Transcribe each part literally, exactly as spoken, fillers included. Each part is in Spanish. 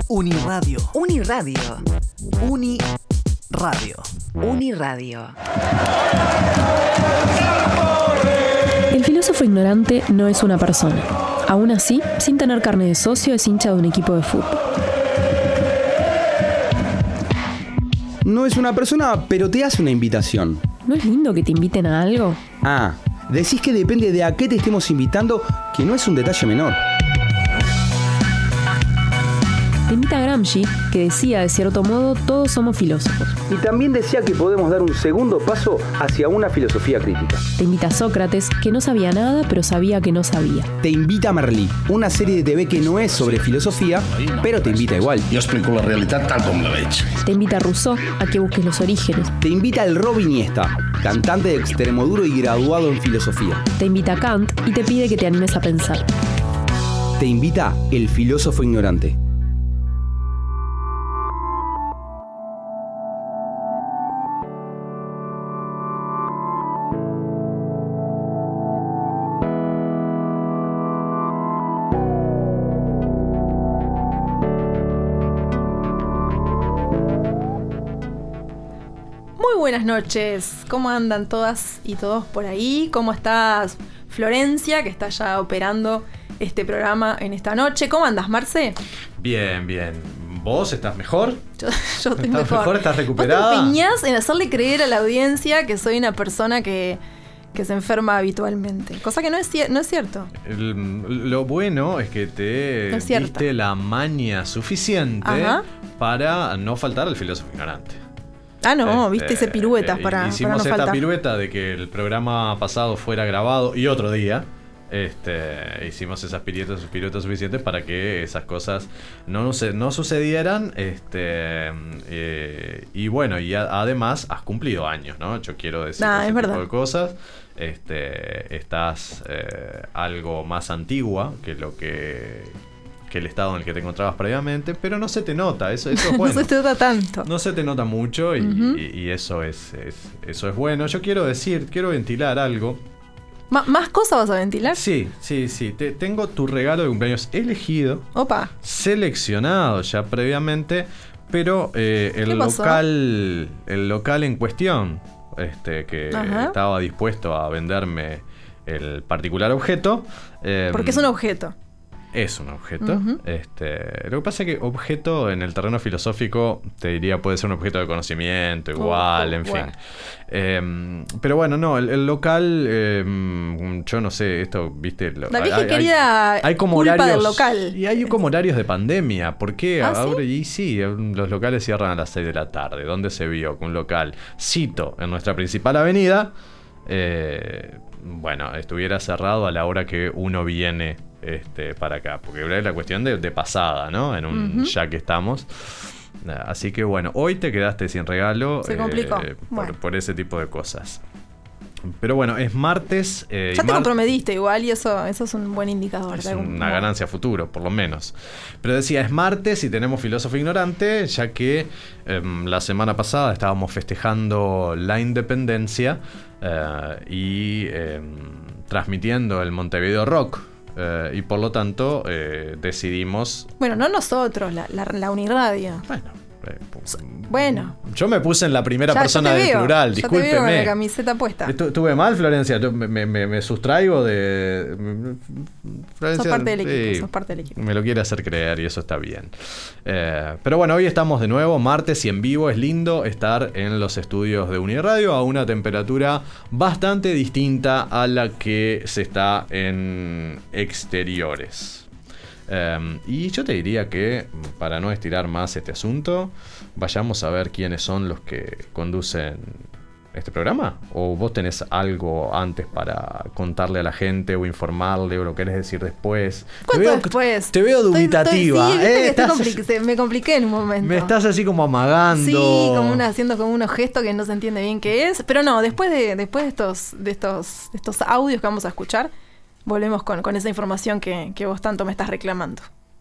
Uniradio. Uniradio. Uniradio. Uniradio. El filósofo ignorante no es una persona. Aún así, sin tener carne de socio, es hincha de un equipo de fútbol. No es una persona, pero te hace una invitación. ¿No es lindo que te inviten a algo? Ah, decís que depende de a qué te estemos invitando, que no es un detalle menor. Te invita a Gramsci, que decía, de cierto modo, todos somos filósofos. Y también decía que podemos dar un segundo paso hacia una filosofía crítica. Te invita a Sócrates, que no sabía nada, pero sabía que no sabía. Te invita a Merlí, una serie de T V que no es sobre filosofía, pero te invita igual. Jo explico la realitat tal com la veig. Te invita a Rousseau, a que busques los orígenes. Te invita al Robin Iniesta, cantante de Extremoduro y graduado en filosofía. Te invita a Kant y te pide que te animes a pensar. Te invita el filósofo ignorante. Buenas noches, ¿cómo andan todas y todos por ahí? ¿Cómo estás, Florencia, que está ya operando este programa en esta noche? ¿Cómo andas, Marce? Bien, bien. ¿Vos estás mejor? Yo, yo estoy ¿Estás mejor. mejor? ¿Estás recuperada? Vos te empeñás en hacerle creer a la audiencia que soy una persona que, que se enferma habitualmente, cosa que no es, no es cierto. El, lo bueno es que te no es diste la maña suficiente Ajá. para no faltar al filósofo ignorante. Ah, no, este, viste, hice piruetas eh, para, hicimos para no esta faltar. pirueta de que el programa pasado fuera grabado y otro día. Este, hicimos esas piruetas, piruetas suficientes para que esas cosas no, no sucedieran. Este, eh, y bueno, y a, además has cumplido años, ¿no? Yo quiero decir nah, ese es tipo verdad. de cosas. Este, estás eh, algo más antigua que lo que... que el estado en el que te encontrabas previamente, pero no se te nota, eso, eso es bueno. No se te nota tanto. No se te nota mucho y, Uh-huh. y, y eso es, es eso es bueno. Yo quiero decir, quiero ventilar algo. ¿M- ¿Más cosas vas a ventilar? Sí, sí, sí. Te, tengo tu regalo de cumpleaños elegido. Opa. Seleccionado ya previamente, pero eh, el local, el local en cuestión, este, que Ajá. estaba dispuesto a venderme el particular objeto. Eh, Porque es un objeto. Es un objeto. Uh-huh. Este, lo que pasa es que objeto en el terreno filosófico, te diría, puede ser un objeto de conocimiento, igual, uh, en bueno. fin. Eh, pero bueno, no, el, el local, eh, yo no sé, esto, viste. Lo, La vieja hay, querida hay, hay como culpa horarios, del local. Y hay como horarios de pandemia. ¿Por qué ¿Ah, ahora? sí? Y sí, los locales cierran a las seis de la tarde. ¿Dónde se vio que un local, cito, en nuestra principal avenida, eh, bueno, estuviera cerrado a la hora que uno viene este, para acá? Porque es la cuestión de, de pasada, ¿no? En un Uh-huh. ya que estamos. Así que bueno, hoy te quedaste sin regalo. Se complicó. eh, por, Bueno. por ese tipo de cosas. Pero bueno, es martes. Eh, Ya y te mar- comprometiste igual y eso, eso es un buen indicador. Es de algún una modo. ganancia futuro, por lo menos. Pero decía, es martes y tenemos filósofo ignorante, ya que eh, la semana pasada estábamos festejando la independencia eh, y eh, transmitiendo el Montevideo Rock. Eh, y por lo tanto eh, decidimos... Bueno, no nosotros, la, la, la Uniradio. Bueno, eh, Bueno. yo me puse en la primera Ya, persona yo te del veo, plural, ya te veo con la discúlpeme. camiseta puesta. Estu- ¿Estuve mal, Florencia? Yo me, me, me sustraigo de... Florencia, Sos parte del equipo, sí, sos parte del equipo. me lo quiere hacer creer y eso está bien. Eh, pero bueno, hoy estamos de nuevo, martes y en vivo. Es lindo estar en los estudios de Uniradio a una temperatura bastante distinta a la que se está en exteriores. Um, y yo te diría que, para no estirar más este asunto, vayamos a ver quiénes son los que conducen este programa. ¿O vos tenés algo antes para contarle a la gente o informarle o lo querés decir después? ¿Cuánto te veo, después? Te veo Estoy- dubitativa. estoy- sí, viste ¿eh? que estoy Estás- compli- se- me compliqué en un momento. me estás así como amagando. Sí, como una, haciendo como unos gestos que no se entiende bien qué es. Pero no, después de, después de estos, de estos, de estos audios que vamos a escuchar, volvemos con, con esa información que, que vos tanto me estás reclamando.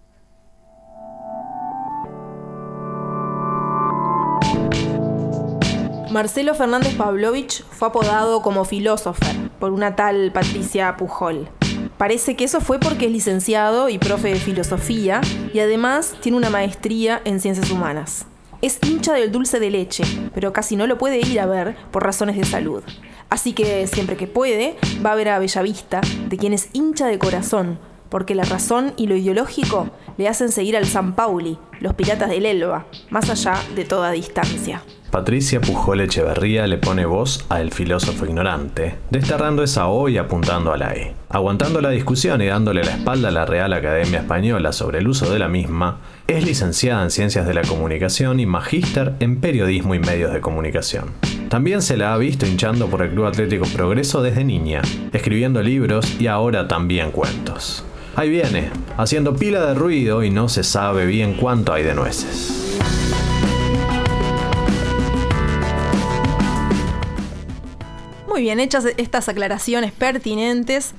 Marcelo Fernández Pavlovich fue apodado como filósofo por una tal Patricia Pujol. Parece que eso fue porque es licenciado y profe de filosofía y además tiene una maestría en ciencias humanas. Es hincha del dulce de leche, pero casi no lo puede ir a ver por razones de salud. Así que siempre que puede, va a ver a Bellavista, de quien es hincha de corazón, porque la razón y lo ideológico le hacen seguir al San Pauli, los piratas del Elba, más allá de toda distancia. Patricia Pujol Echeverría le pone voz a El filósofo ignorante, desterrando esa O y apuntando a la E. Aguantando la discusión y dándole la espalda a la Real Academia Española sobre el uso de la misma, es licenciada en Ciencias de la Comunicación y magíster en Periodismo y Medios de Comunicación. También se la ha visto hinchando por el Club Atlético Progreso desde niña, escribiendo libros y ahora también cuentos. Ahí viene, haciendo pila de ruido y no se sabe bien cuánto hay de nueces. Muy bien, hechas estas aclaraciones pertinentes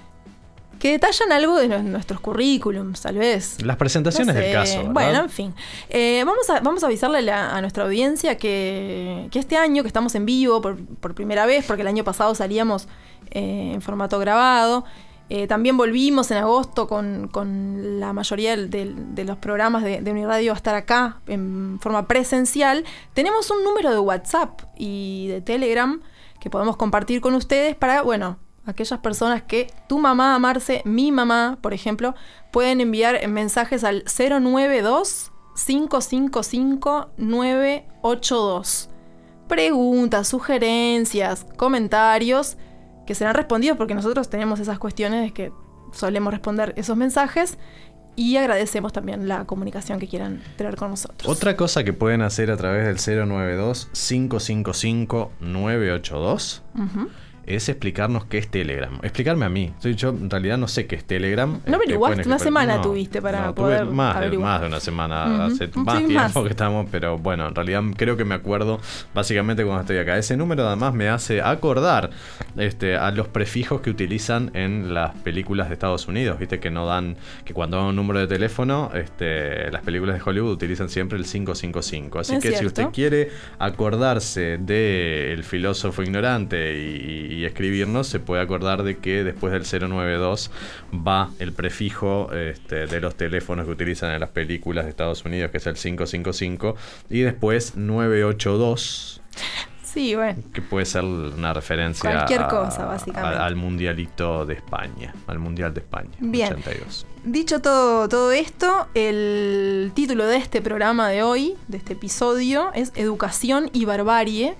que detallan algo de nuestros currículums, tal vez. Las presentaciones no sé. del caso, ¿verdad? Bueno, en fin. Eh, vamos, a, vamos a avisarle a, la, a nuestra audiencia que, que este año, que estamos en vivo por, por primera vez, porque el año pasado salíamos eh, en formato grabado, eh, también volvimos en agosto con, con la mayoría de, de, de los programas de, de Uniradio a estar acá en forma presencial. Tenemos un número de WhatsApp y de Telegram que podemos compartir con ustedes para, bueno, aquellas personas que tu mamá, Marce, mi mamá, por ejemplo, pueden enviar mensajes al cero nueve dos, cinco cinco cinco, nueve ocho dos. Preguntas, sugerencias, comentarios que serán respondidos porque nosotros tenemos esas cuestiones de que solemos responder esos mensajes. Y agradecemos también la comunicación que quieran tener con nosotros. Otra cosa que pueden hacer a través del cero nueve dos, cinco cinco cinco, nueve ocho dos uh-huh. es explicarnos qué es Telegram. Explicarme a mí. Yo en realidad no sé qué es Telegram. No averiguaste, una semana no, tuviste para no, poder tuve más, de, averiguar. más de una semana, uh-huh. hace sí, más tiempo más. que estamos, pero bueno, en realidad creo que me acuerdo básicamente cuando estoy acá. Ese número además me hace acordar este, a los prefijos que utilizan en las películas de Estados Unidos, viste que no dan, que cuando dan un número de teléfono, este, las películas de Hollywood utilizan siempre el cinco cinco cinco. Así es que cierto. Si usted quiere acordarse del filósofo ignorante y, y escribirnos, se puede acordar de que después del cero nueve dos va el prefijo este, de los teléfonos que utilizan en las películas de Estados Unidos, que es el cinco cinco cinco, y después nueve ocho dos. Sí, bueno. Que puede ser una referencia cualquier a, cosa, básicamente. A, al mundialito de España, al mundial de España. Bien. ochenta y dos. Dicho todo, todo esto, el título de este programa de hoy, de este episodio, es Educación y Barbarie.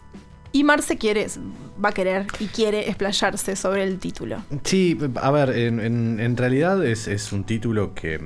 Y Marce quiere, va a querer y quiere explayarse sobre el título. Sí, a ver, en, en, en realidad es, es un título que,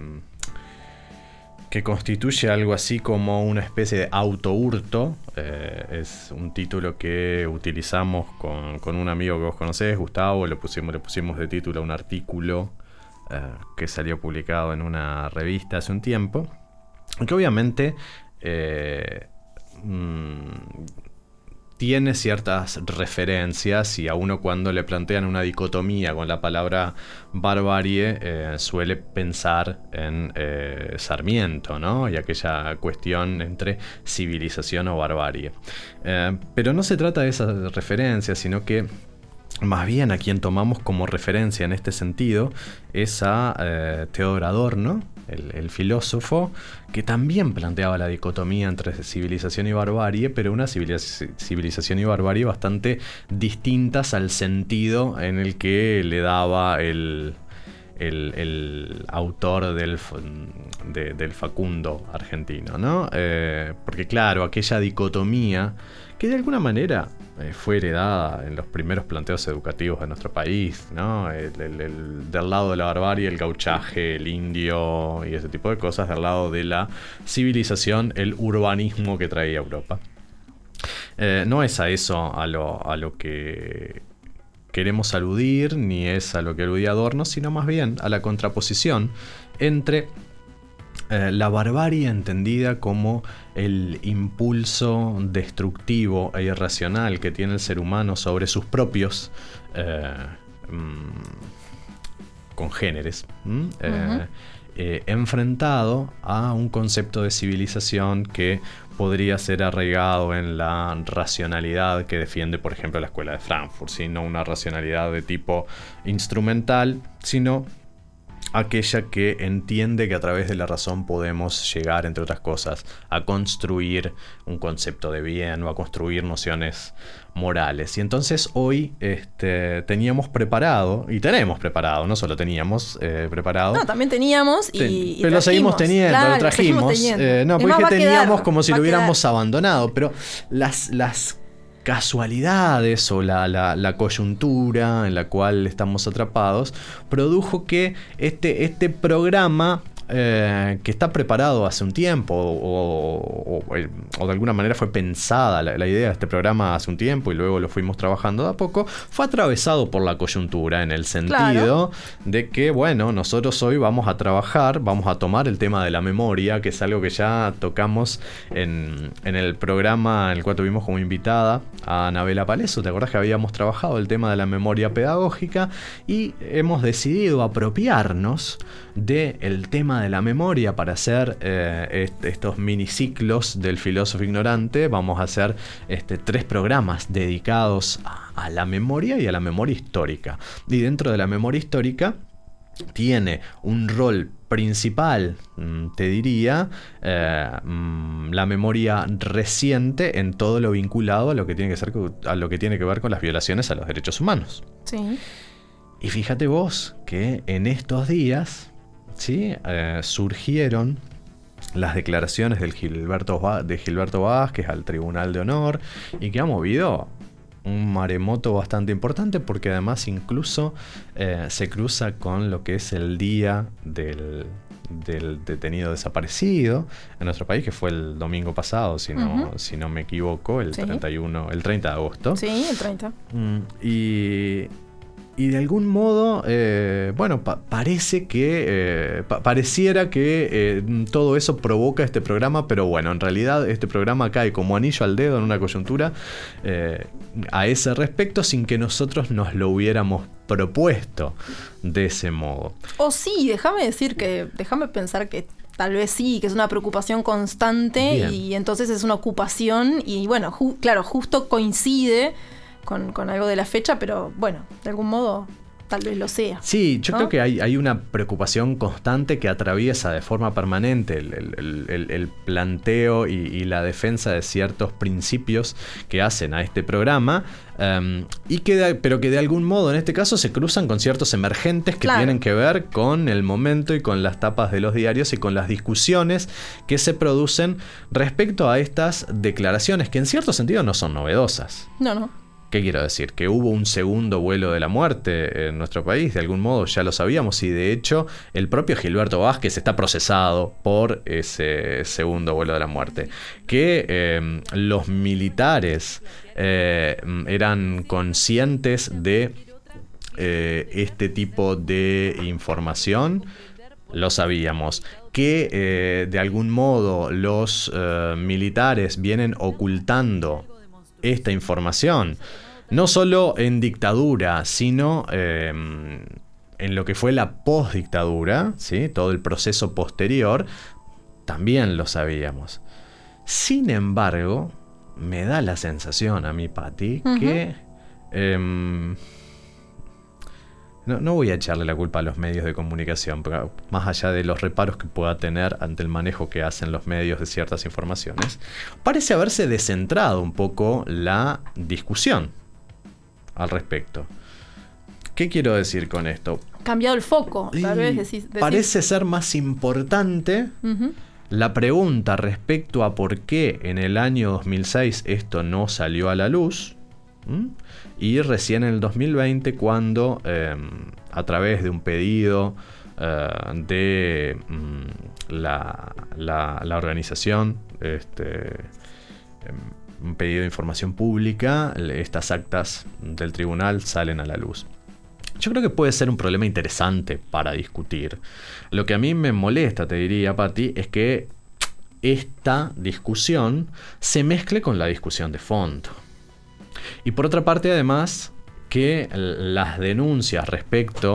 que constituye algo así como una especie de autohurto. Eh, es un título que utilizamos con, con un amigo que vos conocés, Gustavo, le pusimos, le pusimos de título a un artículo eh, que salió publicado en una revista hace un tiempo, que obviamente eh, mmm, tiene ciertas referencias y a uno cuando le plantean una dicotomía con la palabra barbarie eh, suele pensar en eh, Sarmiento, ¿no? Y aquella cuestión entre civilización o barbarie. Eh, pero no se trata de esas referencias, sino que más bien a quien tomamos como referencia en este sentido es a eh, Teodor Adorno, el, el filósofo, que también planteaba la dicotomía entre civilización y barbarie, pero una civilización y barbarie bastante distintas al sentido en el que le daba el, el, el autor del, de, del Facundo argentino, ¿no? Eh, porque claro, aquella dicotomía que de alguna manera eh, fue heredada en los primeros planteos educativos de nuestro país, ¿no? El, el, el, del lado de la barbarie, el gauchaje, el indio y ese tipo de cosas, del lado de la civilización, el urbanismo que traía Europa. Eh, no es a eso a lo, a lo que queremos aludir, ni es a lo que aludía Adorno, sino más bien a la contraposición entre Eh, la barbarie entendida como el impulso destructivo e irracional que tiene el ser humano sobre sus propios eh, mm, congéneres, ¿m? Uh-huh. eh, eh, enfrentado a un concepto de civilización que podría ser arraigado en la racionalidad que defiende, por ejemplo, la escuela de Frankfurt, ¿sí? No una racionalidad de tipo instrumental, sino aquella que entiende que a través de la razón podemos llegar, entre otras cosas, a construir un concepto de bien o a construir nociones morales. Y entonces hoy este, teníamos preparado, y tenemos preparado, no solo teníamos eh, preparado. No, también teníamos y, Ten, y pero lo seguimos teniendo, claro, lo trajimos. teniendo. Eh, no, Es porque más, va a teníamos quedar, como si va lo a hubiéramos quedar. abandonado, pero las... las casualidades o la, la, la coyuntura en la cual estamos atrapados produjo que este, este programa eh, que está preparado hace un tiempo o, o, o de alguna manera fue pensada la, la idea de este programa hace un tiempo y luego lo fuimos trabajando de a poco, fue atravesado por la coyuntura en el sentido Claro. de que, bueno, nosotros hoy vamos a trabajar, vamos a tomar el tema de la memoria, que es algo que ya tocamos en, en el programa en el cual tuvimos como invitada a Anabela Paleso. ¿Te acordás que habíamos trabajado el tema de la memoria pedagógica? Y hemos decidido apropiarnos del tema de la memoria para hacer eh, est- estos miniciclos del filósofo ignorante. Vamos a hacer este, tres programas dedicados a, a la memoria y a la memoria histórica. Y dentro de la memoria histórica tiene un rol principal, te diría, eh, la memoria reciente en todo lo vinculado a lo que tiene que ser, a lo que tiene que ver con las violaciones a los derechos humanos. Sí. Y fíjate vos que en estos días, ¿sí? eh, surgieron las declaraciones del Gilberto, de Gilberto Vázquez al Tribunal de Honor y que ha movido un maremoto bastante importante porque además incluso eh, se cruza con lo que es el día del, del detenido desaparecido en nuestro país, que fue el domingo pasado, si no, uh-huh. si no me equivoco, el, sí. treinta y uno, el treinta de agosto. Sí, el treinta. Mm, y... Y de algún modo, eh, bueno, pa- parece que, eh, pa- pareciera que eh, todo eso provoca este programa, pero bueno, en realidad este programa cae como anillo al dedo en una coyuntura eh, a ese respecto sin que nosotros nos lo hubiéramos propuesto de ese modo. O sí, déjame decir que, déjame pensar que tal vez sí, que es una preocupación constante. Bien. Y entonces es una ocupación y bueno, ju- claro, justo coincide Con, con algo de la fecha, pero bueno, de algún modo tal vez lo sea. Sí, yo ¿no? creo que hay, hay una preocupación constante que atraviesa de forma permanente el, el, el, el planteo y, y la defensa de ciertos principios que hacen a este programa, um, y que de, pero que de algún modo en este caso se cruzan con ciertos emergentes que claro. tienen que ver con el momento y con las tapas de los diarios y con las discusiones que se producen respecto a estas declaraciones que en cierto sentido no son novedosas. No, no. ¿Qué quiero decir? Que hubo un segundo vuelo de la muerte en nuestro país, de algún modo ya lo sabíamos, y de hecho el propio Gilberto Vázquez está procesado por ese segundo vuelo de la muerte. Que eh, los militares eh, eran conscientes de eh, este tipo de información, lo sabíamos. Que eh, de algún modo los eh, militares vienen ocultando esta información, no solo en dictadura, sino eh, en lo que fue la postdictadura, ¿sí? Todo el proceso posterior, también lo sabíamos. Sin embargo, me da la sensación a mí, Pati, uh-huh. que eh, no, no voy a echarle la culpa a los medios de comunicación, porque más allá de los reparos que pueda tener ante el manejo que hacen los medios de ciertas informaciones, parece haberse descentrado un poco la discusión al respecto. ¿Qué quiero decir con esto? Cambiado el foco, tal vez decís, decís. Parece ser más importante uh-huh. la pregunta respecto a por qué en el año dos mil seis esto no salió a la luz. ¿Mm? Y recién en el dos mil veinte cuando eh, a través de un pedido eh, de mm, la, la, la organización, este, eh, un pedido de información pública, estas actas del tribunal salen a la luz. Yo creo que puede ser un problema interesante para discutir. Lo que a mí me molesta, te diría, Pati, es que esta discusión se mezcle con la discusión de fondo. Y por otra parte, además, que las denuncias respecto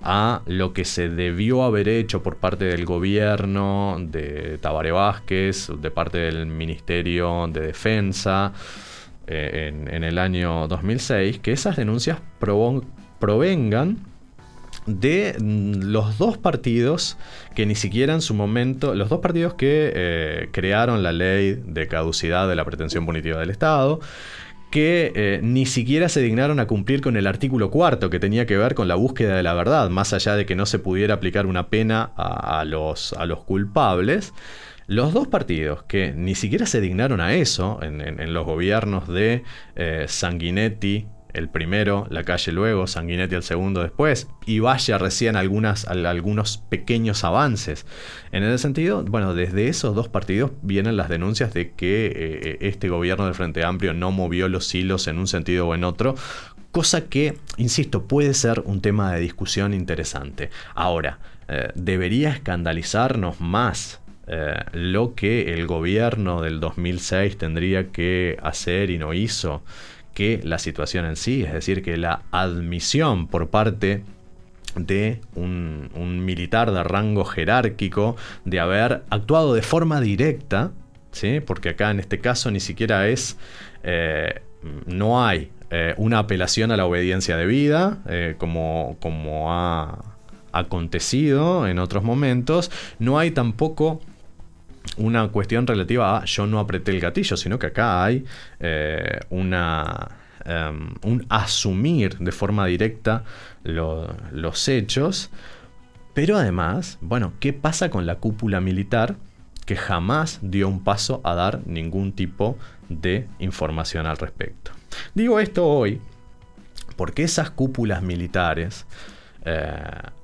a lo que se debió haber hecho por parte del gobierno de Tabaré Vázquez, de parte del Ministerio de Defensa eh, en, en el año dos mil seis, que esas denuncias provo- provengan de los dos partidos que ni siquiera en su momento, los dos partidos que eh, crearon la ley de caducidad de la pretensión punitiva del Estado, que eh, ni siquiera se dignaron a cumplir con el artículo cuarto que tenía que ver con la búsqueda de la verdad, más allá de que no se pudiera aplicar una pena a, a, los, a los culpables. Los dos partidos que ni siquiera se dignaron a eso en, en, en los gobiernos de eh, Sanguinetti el primero, Lacalle luego, Sanguinetti el segundo después, y vaya recién algunas, algunos pequeños avances. En ese sentido, bueno, desde esos dos partidos vienen las denuncias de que eh, este gobierno del Frente Amplio no movió los hilos en un sentido o en otro, cosa que, insisto, puede ser un tema de discusión interesante. Ahora, eh, debería escandalizarnos más eh, lo que el gobierno del dos mil seis tendría que hacer y no hizo, que la situación en sí, es decir, que la admisión por parte de un, un militar de rango jerárquico de haber actuado de forma directa, ¿sí? Porque acá en este caso ni siquiera es, eh, no hay eh, una apelación a la obediencia debida, eh, como, como ha acontecido en otros momentos, no hay tampoco una cuestión relativa a yo no apreté el gatillo, sino que acá hay eh, una, um, un asumir de forma directa lo, los hechos, pero además, bueno, ¿qué pasa con la cúpula militar que jamás dio un paso a dar ningún tipo de información al respecto? Digo esto hoy porque esas cúpulas militares eh,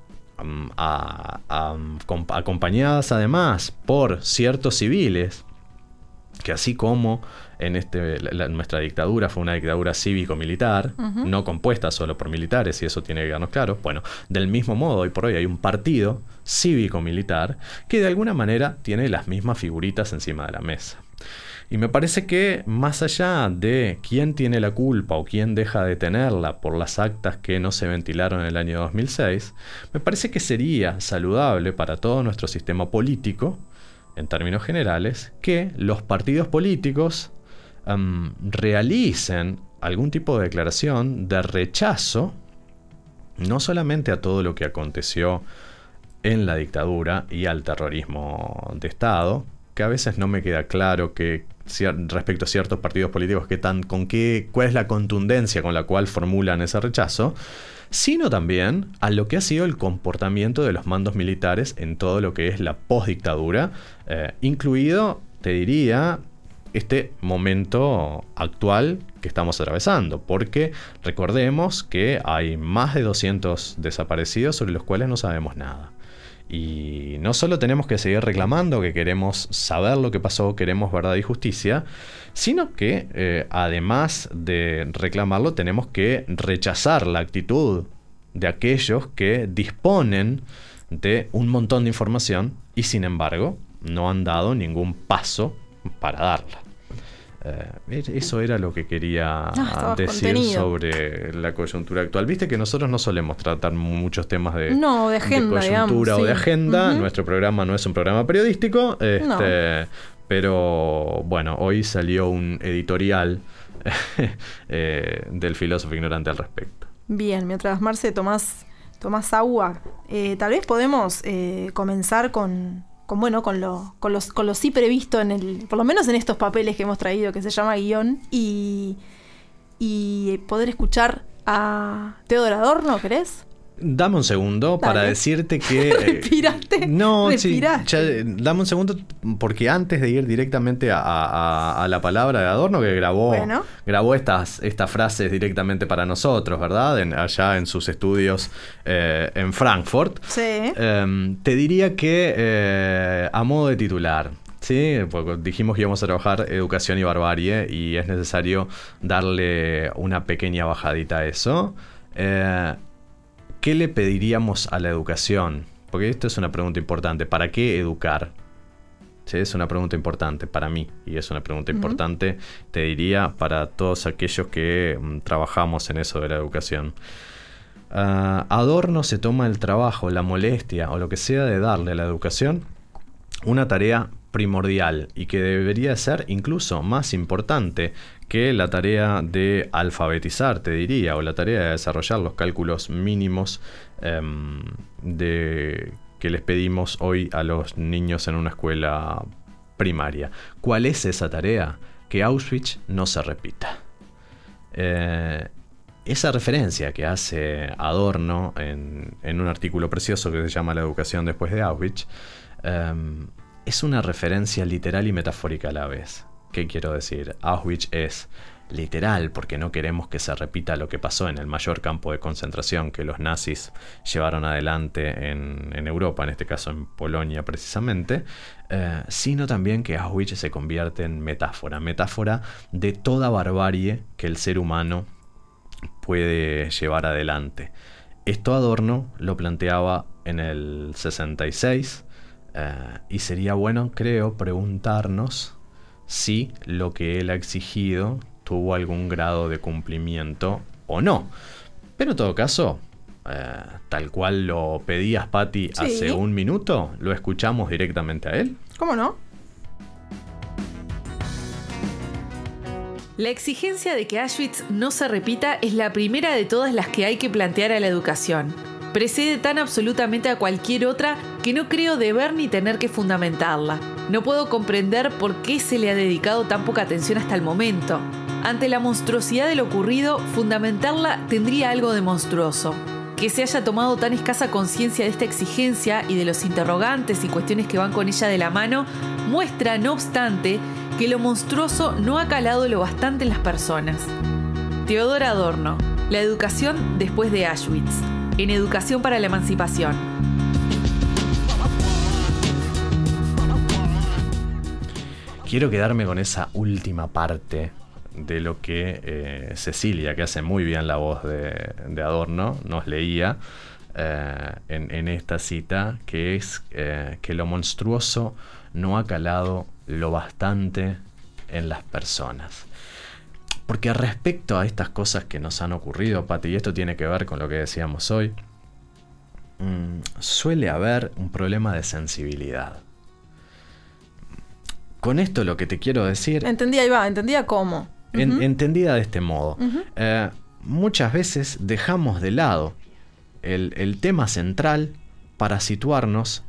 A, a, a, acompañadas además por ciertos civiles, que así como en este, la, nuestra dictadura fue una dictadura cívico-militar, uh-huh. no compuesta solo por militares, y eso tiene que quedarnos claro, bueno, del mismo modo hoy por hoy hay un partido cívico-militar que de alguna manera tiene las mismas figuritas encima de la mesa. Y me parece que más allá de quién tiene la culpa o quién deja de tenerla por las actas que no se ventilaron en el año dos mil seis, me parece que sería saludable para todo nuestro sistema político, en términos generales, que los partidos políticos um, realicen algún tipo de declaración de rechazo, no solamente a todo lo que aconteció en la dictadura y al terrorismo de Estado, que a veces no me queda claro que respecto a ciertos partidos políticos que tan, con qué, cuál es la contundencia con la cual formulan ese rechazo, sino también a lo que ha sido el comportamiento de los mandos militares en todo lo que es la postdictadura, eh, incluido, te diría, este momento actual que estamos atravesando, porque recordemos que hay más de doscientos desaparecidos sobre los cuales no sabemos nada. Y no solo tenemos que seguir reclamando que queremos saber lo que pasó, queremos verdad y justicia, sino que eh, además de reclamarlo tenemos que rechazar la actitud de aquellos que disponen de un montón de información y sin embargo no han dado ningún paso para darla. Eh, eso era lo que quería ah, decir contenido. Sobre la coyuntura actual. Viste que nosotros no solemos tratar muchos temas de, no, de, agenda, de coyuntura digamos, o de sí. agenda. Uh-huh. Nuestro programa no es un programa periodístico, este, no. pero bueno, hoy salió un editorial eh, del filósofo ignorante al respecto. Bien, mientras Marce tomás, tomás agua, eh, tal vez podemos eh, comenzar con... Con, bueno, con lo, con los, con lo sí previsto en el, por lo menos en estos papeles que hemos traído, que se llama guión, y, y poder escuchar a Teodor Adorno, ¿querés? Dame un segundo. Dale. Para decirte que... ¿Respiraste? No, ¿Respiraste? sí, ya, dame un segundo porque antes de ir directamente a, a, a la palabra de Adorno, que grabó, bueno. grabó estas, estas frases directamente para nosotros, ¿verdad? En, allá en sus estudios eh, en Frankfurt. Sí. Eh, te diría que eh, a modo de titular, sí, porque dijimos que íbamos a trabajar educación y barbarie y es necesario darle una pequeña bajadita a eso. Eh, ¿Qué le pediríamos a la educación? Porque esto es una pregunta importante. ¿Para qué educar? ¿Sí? Es una pregunta importante para mí. Y es una pregunta uh-huh. importante, te diría, para todos aquellos que um, trabajamos en eso de la educación. uh, Adorno se toma el trabajo, la molestia o lo que sea de darle a la educación una tarea primordial y que debería ser incluso más importante que la tarea de alfabetizar, te diría, o la tarea de desarrollar los cálculos mínimos um, de, que les pedimos hoy a los niños en una escuela primaria. ¿Cuál es esa tarea? Que Auschwitz no se repita. Eh, esa referencia que hace Adorno en, en un artículo precioso que se llama La educación después de Auschwitz, um, es una referencia literal y metafórica a la vez. ¿Qué quiero decir? Auschwitz es literal porque no queremos que se repita lo que pasó en el mayor campo de concentración que los nazis llevaron adelante en, en Europa, en este caso en Polonia precisamente, eh, sino también que Auschwitz se convierte en metáfora, metáfora de toda barbarie que el ser humano puede llevar adelante. Esto Adorno lo planteaba en el sesenta y seis, Uh, y sería bueno, creo, preguntarnos si lo que él ha exigido tuvo algún grado de cumplimiento o no. Pero en todo caso, uh, tal cual lo pedías, Pati, sí. hace un minuto, lo escuchamos directamente a él. ¿Cómo no? La exigencia de que Auschwitz no se repita es la primera de todas las que hay que plantear a la educación. Precede tan absolutamente a cualquier otra que no creo deber ni tener que fundamentarla. No puedo comprender por qué se le ha dedicado tan poca atención hasta el momento. Ante la monstruosidad de lo ocurrido, fundamentarla tendría algo de monstruoso. Que se haya tomado tan escasa conciencia de esta exigencia y de los interrogantes y cuestiones que van con ella de la mano, muestra, no obstante, que lo monstruoso no ha calado lo bastante en las personas. Teodor Adorno, La educación después de Auschwitz. En Educación para la Emancipación. Quiero quedarme con esa última parte de lo que eh, Cecilia, que hace muy bien la voz de, de Adorno, nos leía eh, en, en esta cita, que es eh, que lo monstruoso no ha calado lo bastante en las personas. Porque respecto a estas cosas que nos han ocurrido, Pati, y esto tiene que ver con lo que decíamos hoy, mmm, suele haber un problema de sensibilidad. Con esto lo que te quiero decir... Entendía, Iba, entendía cómo. En, uh-huh. Entendida de este modo. Uh-huh. Eh, muchas veces dejamos de lado el, el tema central para situarnos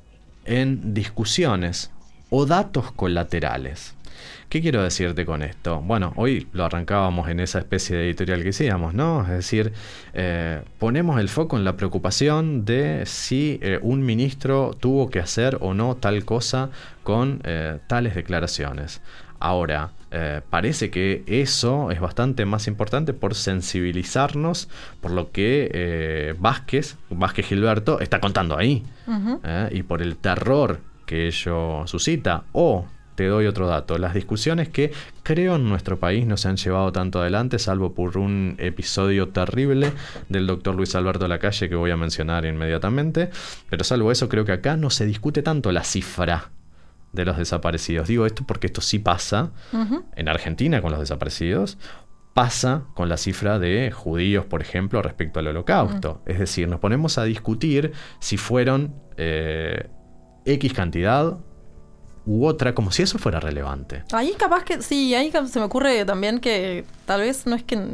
en discusiones o datos colaterales. ¿Qué quiero decirte con esto? Bueno, hoy lo arrancábamos en esa especie de editorial que hacíamos, ¿no? Es decir, eh, ponemos el foco en la preocupación de si eh, un ministro tuvo que hacer o no tal cosa con eh, tales declaraciones. Ahora, eh, parece que eso es bastante más importante por sensibilizarnos por lo que eh, Vázquez, Vázquez Gilberto, está contando ahí. Uh-huh. eh, y por el terror que ello suscita. O... Te doy otro dato. Las discusiones que creo en nuestro país no se han llevado tanto adelante, salvo por un episodio terrible del doctor Luis Alberto Lacalle que voy a mencionar inmediatamente. Pero salvo eso, creo que acá no se discute tanto la cifra de los desaparecidos. Digo esto porque esto sí pasa uh-huh. en Argentina con los desaparecidos. Pasa con la cifra de judíos, por ejemplo, respecto al Holocausto. Uh-huh. Es decir, nos ponemos a discutir si fueron eh, X cantidad u otra, como si eso fuera relevante. Ahí capaz que, sí, ahí se me ocurre también que tal vez no es que...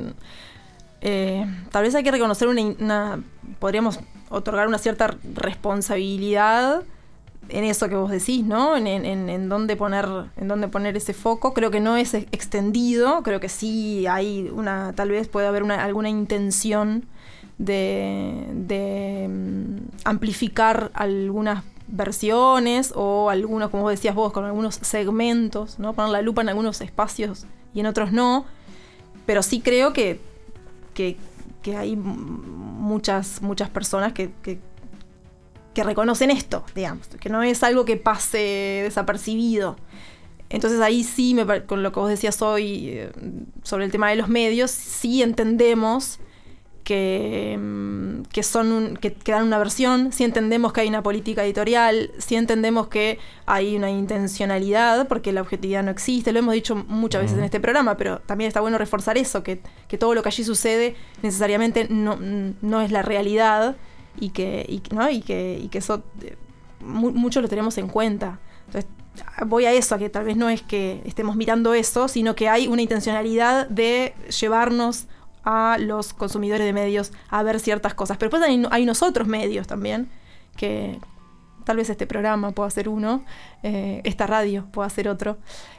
Eh, tal vez hay que reconocer una, una... Podríamos otorgar una cierta responsabilidad en eso que vos decís, ¿no? En, en, en dónde poner, en dónde poner ese foco. Creo que no es extendido, creo que sí hay una... Tal vez puede haber una, alguna intención de, de um, amplificar algunas versiones o algunos, como vos decías vos, con algunos segmentos, ¿no? Poner la lupa en algunos espacios y en otros no. Pero sí creo que, que, que hay muchas, muchas personas que, que, que reconocen esto, digamos, que no es algo que pase desapercibido. Entonces ahí sí, me, con lo que vos decías hoy eh, sobre el tema de los medios, sí entendemos que que, que, son un, que, que dan una versión, sí entendemos que hay una política editorial, sí entendemos que hay una intencionalidad, porque la objetividad no existe, lo hemos dicho muchas veces en este programa, pero también está bueno reforzar eso, que, que todo lo que allí sucede necesariamente no, no es la realidad, y que, y, ¿no? y que, y que eso eh, mu- mucho lo tenemos en cuenta. Entonces, voy a eso, a que tal vez no es que estemos mirando eso, sino que hay una intencionalidad de llevarnos a los consumidores de medios a ver ciertas cosas. Pero después hay, hay unos otros medios también, que tal vez este programa pueda ser uno, eh, esta radio pueda ser otro,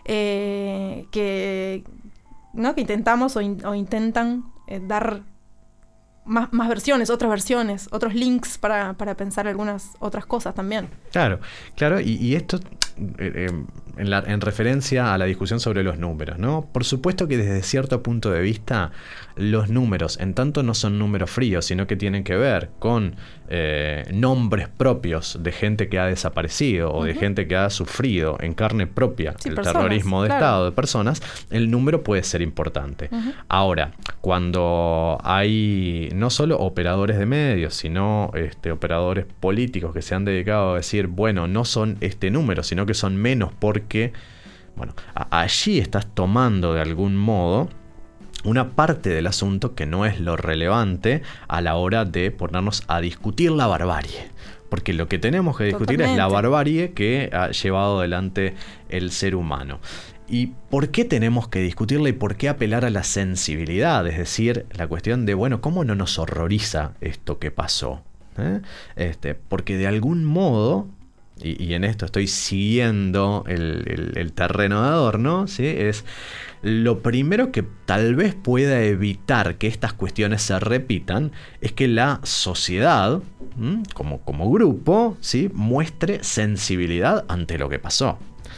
eh, que, ¿no? que intentamos o, in, o intentan eh, dar más, más versiones, otras versiones, otros links para, para pensar algunas otras cosas también. Claro, claro, y, y esto eh, eh, en, la, en referencia a la discusión sobre los números, ¿no? Por supuesto que desde cierto punto de vista, los números, en tanto no son números fríos, sino que tienen que ver con eh, nombres propios de gente que ha desaparecido o uh-huh. de gente que ha sufrido en carne propia sí, el personas, terrorismo de claro. Estado de personas, el número puede ser importante. Uh-huh. Ahora, cuando hay no solo operadores de medios, sino este, operadores políticos que se han dedicado a decir, bueno, no son este número, sino que son menos porque, bueno, a- allí estás tomando de algún modo una parte del asunto que no es lo relevante a la hora de ponernos a discutir la barbarie. Porque lo que tenemos que discutir Totalmente. es la barbarie que ha llevado adelante el ser humano. ¿Y por qué tenemos que discutirla y por qué apelar a la sensibilidad? Es decir, la cuestión de, bueno, ¿cómo no nos horroriza esto que pasó? ¿Eh? Este, porque de algún modo, y, y en esto estoy siguiendo el, el, el terreno de Adorno, ¿sí? Es lo primero que tal vez pueda evitar que estas cuestiones se repitan, es que la sociedad, ¿m? como, como grupo, ¿sí? muestre sensibilidad ante lo que pasó.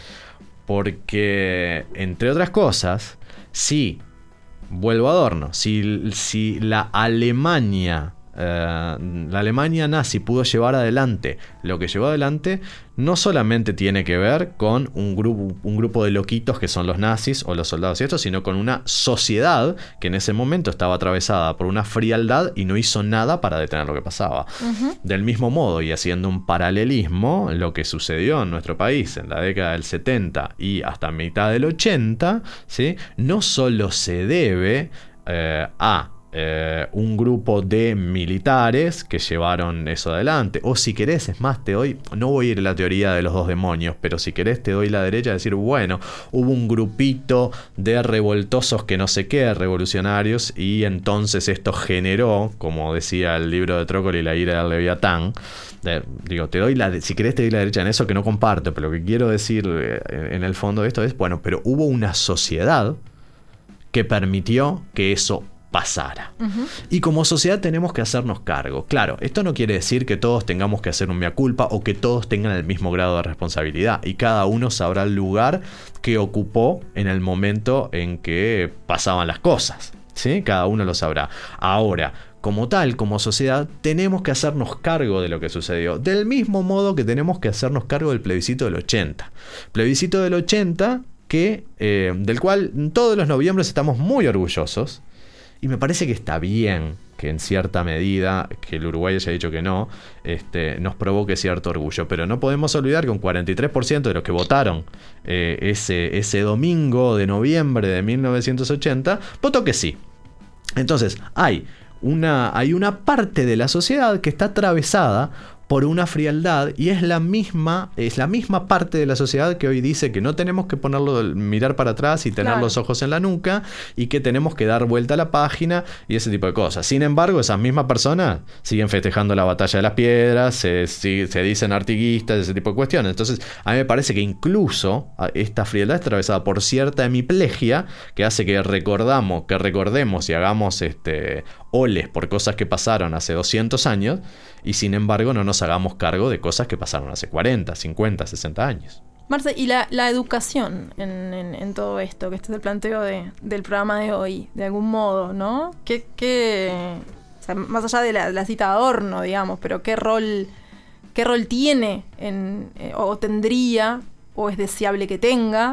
Porque, entre otras cosas, si, vuelvo a Adorno, si, si la Alemania, eh, la Alemania nazi pudo llevar adelante lo que llevó adelante, no solamente tiene que ver con un grupo, un grupo de loquitos que son los nazis o los soldados y esto, sino con una sociedad que en ese momento estaba atravesada por una frialdad y no hizo nada para detener lo que pasaba. Uh-huh. Del mismo modo, y haciendo un paralelismo, lo que sucedió en nuestro país en la década del setenta y hasta mitad del ochenta, ¿sí? no solo se debe eh, a Eh, un grupo de militares que llevaron eso adelante, o si querés, es más, te doy, no voy a ir a la teoría de los dos demonios, pero si querés te doy la derecha de decir, bueno, hubo un grupito de revoltosos que no sé qué, revolucionarios, y entonces esto generó, como decía el libro de Trócoli, la ira del Leviatán. De, digo, te doy la, si querés te doy la derecha en eso que no comparto, pero lo que quiero decir eh, en el fondo de esto es, bueno, pero hubo una sociedad que permitió que eso pasara. Uh-huh. Y como sociedad tenemos que hacernos cargo. Claro, esto no quiere decir que todos tengamos que hacer un mea culpa o que todos tengan el mismo grado de responsabilidad y cada uno sabrá el lugar que ocupó en el momento en que pasaban las cosas, ¿sí? Cada uno lo sabrá. Ahora, como tal, como sociedad, tenemos que hacernos cargo de lo que sucedió. Del mismo modo que tenemos que hacernos cargo del plebiscito del ochenta. Plebiscito del ochenta que, eh, del cual todos los noviembres estamos muy orgullosos. Y me parece que está bien que en cierta medida, que el Uruguay haya dicho que no, este, nos provoque cierto orgullo. Pero no podemos olvidar que un cuarenta y tres por ciento de los que votaron eh, ese, ese domingo de noviembre de mil novecientos ochenta, votó que sí. Entonces, hay una, hay una parte de la sociedad que está atravesada por una frialdad y es la misma es la misma parte de la sociedad que hoy dice que no tenemos que ponerlo mirar para atrás y tener claro. los ojos en la nuca y que tenemos que dar vuelta a la página y ese tipo de cosas. Sin embargo, esas mismas personas siguen festejando la batalla de las piedras, se, se, se dicen artiguistas, ese tipo de cuestiones. Entonces, a mí me parece que incluso esta frialdad está atravesada por cierta hemiplegia que hace que recordamos, que recordemos y hagamos este oles por cosas que pasaron hace doscientos años y sin embargo no nos hagamos cargo de cosas que pasaron hace cuarenta, cincuenta, sesenta años. Marce, y la, la educación en, en, en todo esto, que este es el planteo de, del programa de hoy, de algún modo, ¿no? ¿Qué, qué, o sea, más allá de la, la cita de Adorno, digamos, pero qué rol, qué rol tiene en, eh, o tendría, o es deseable que tenga,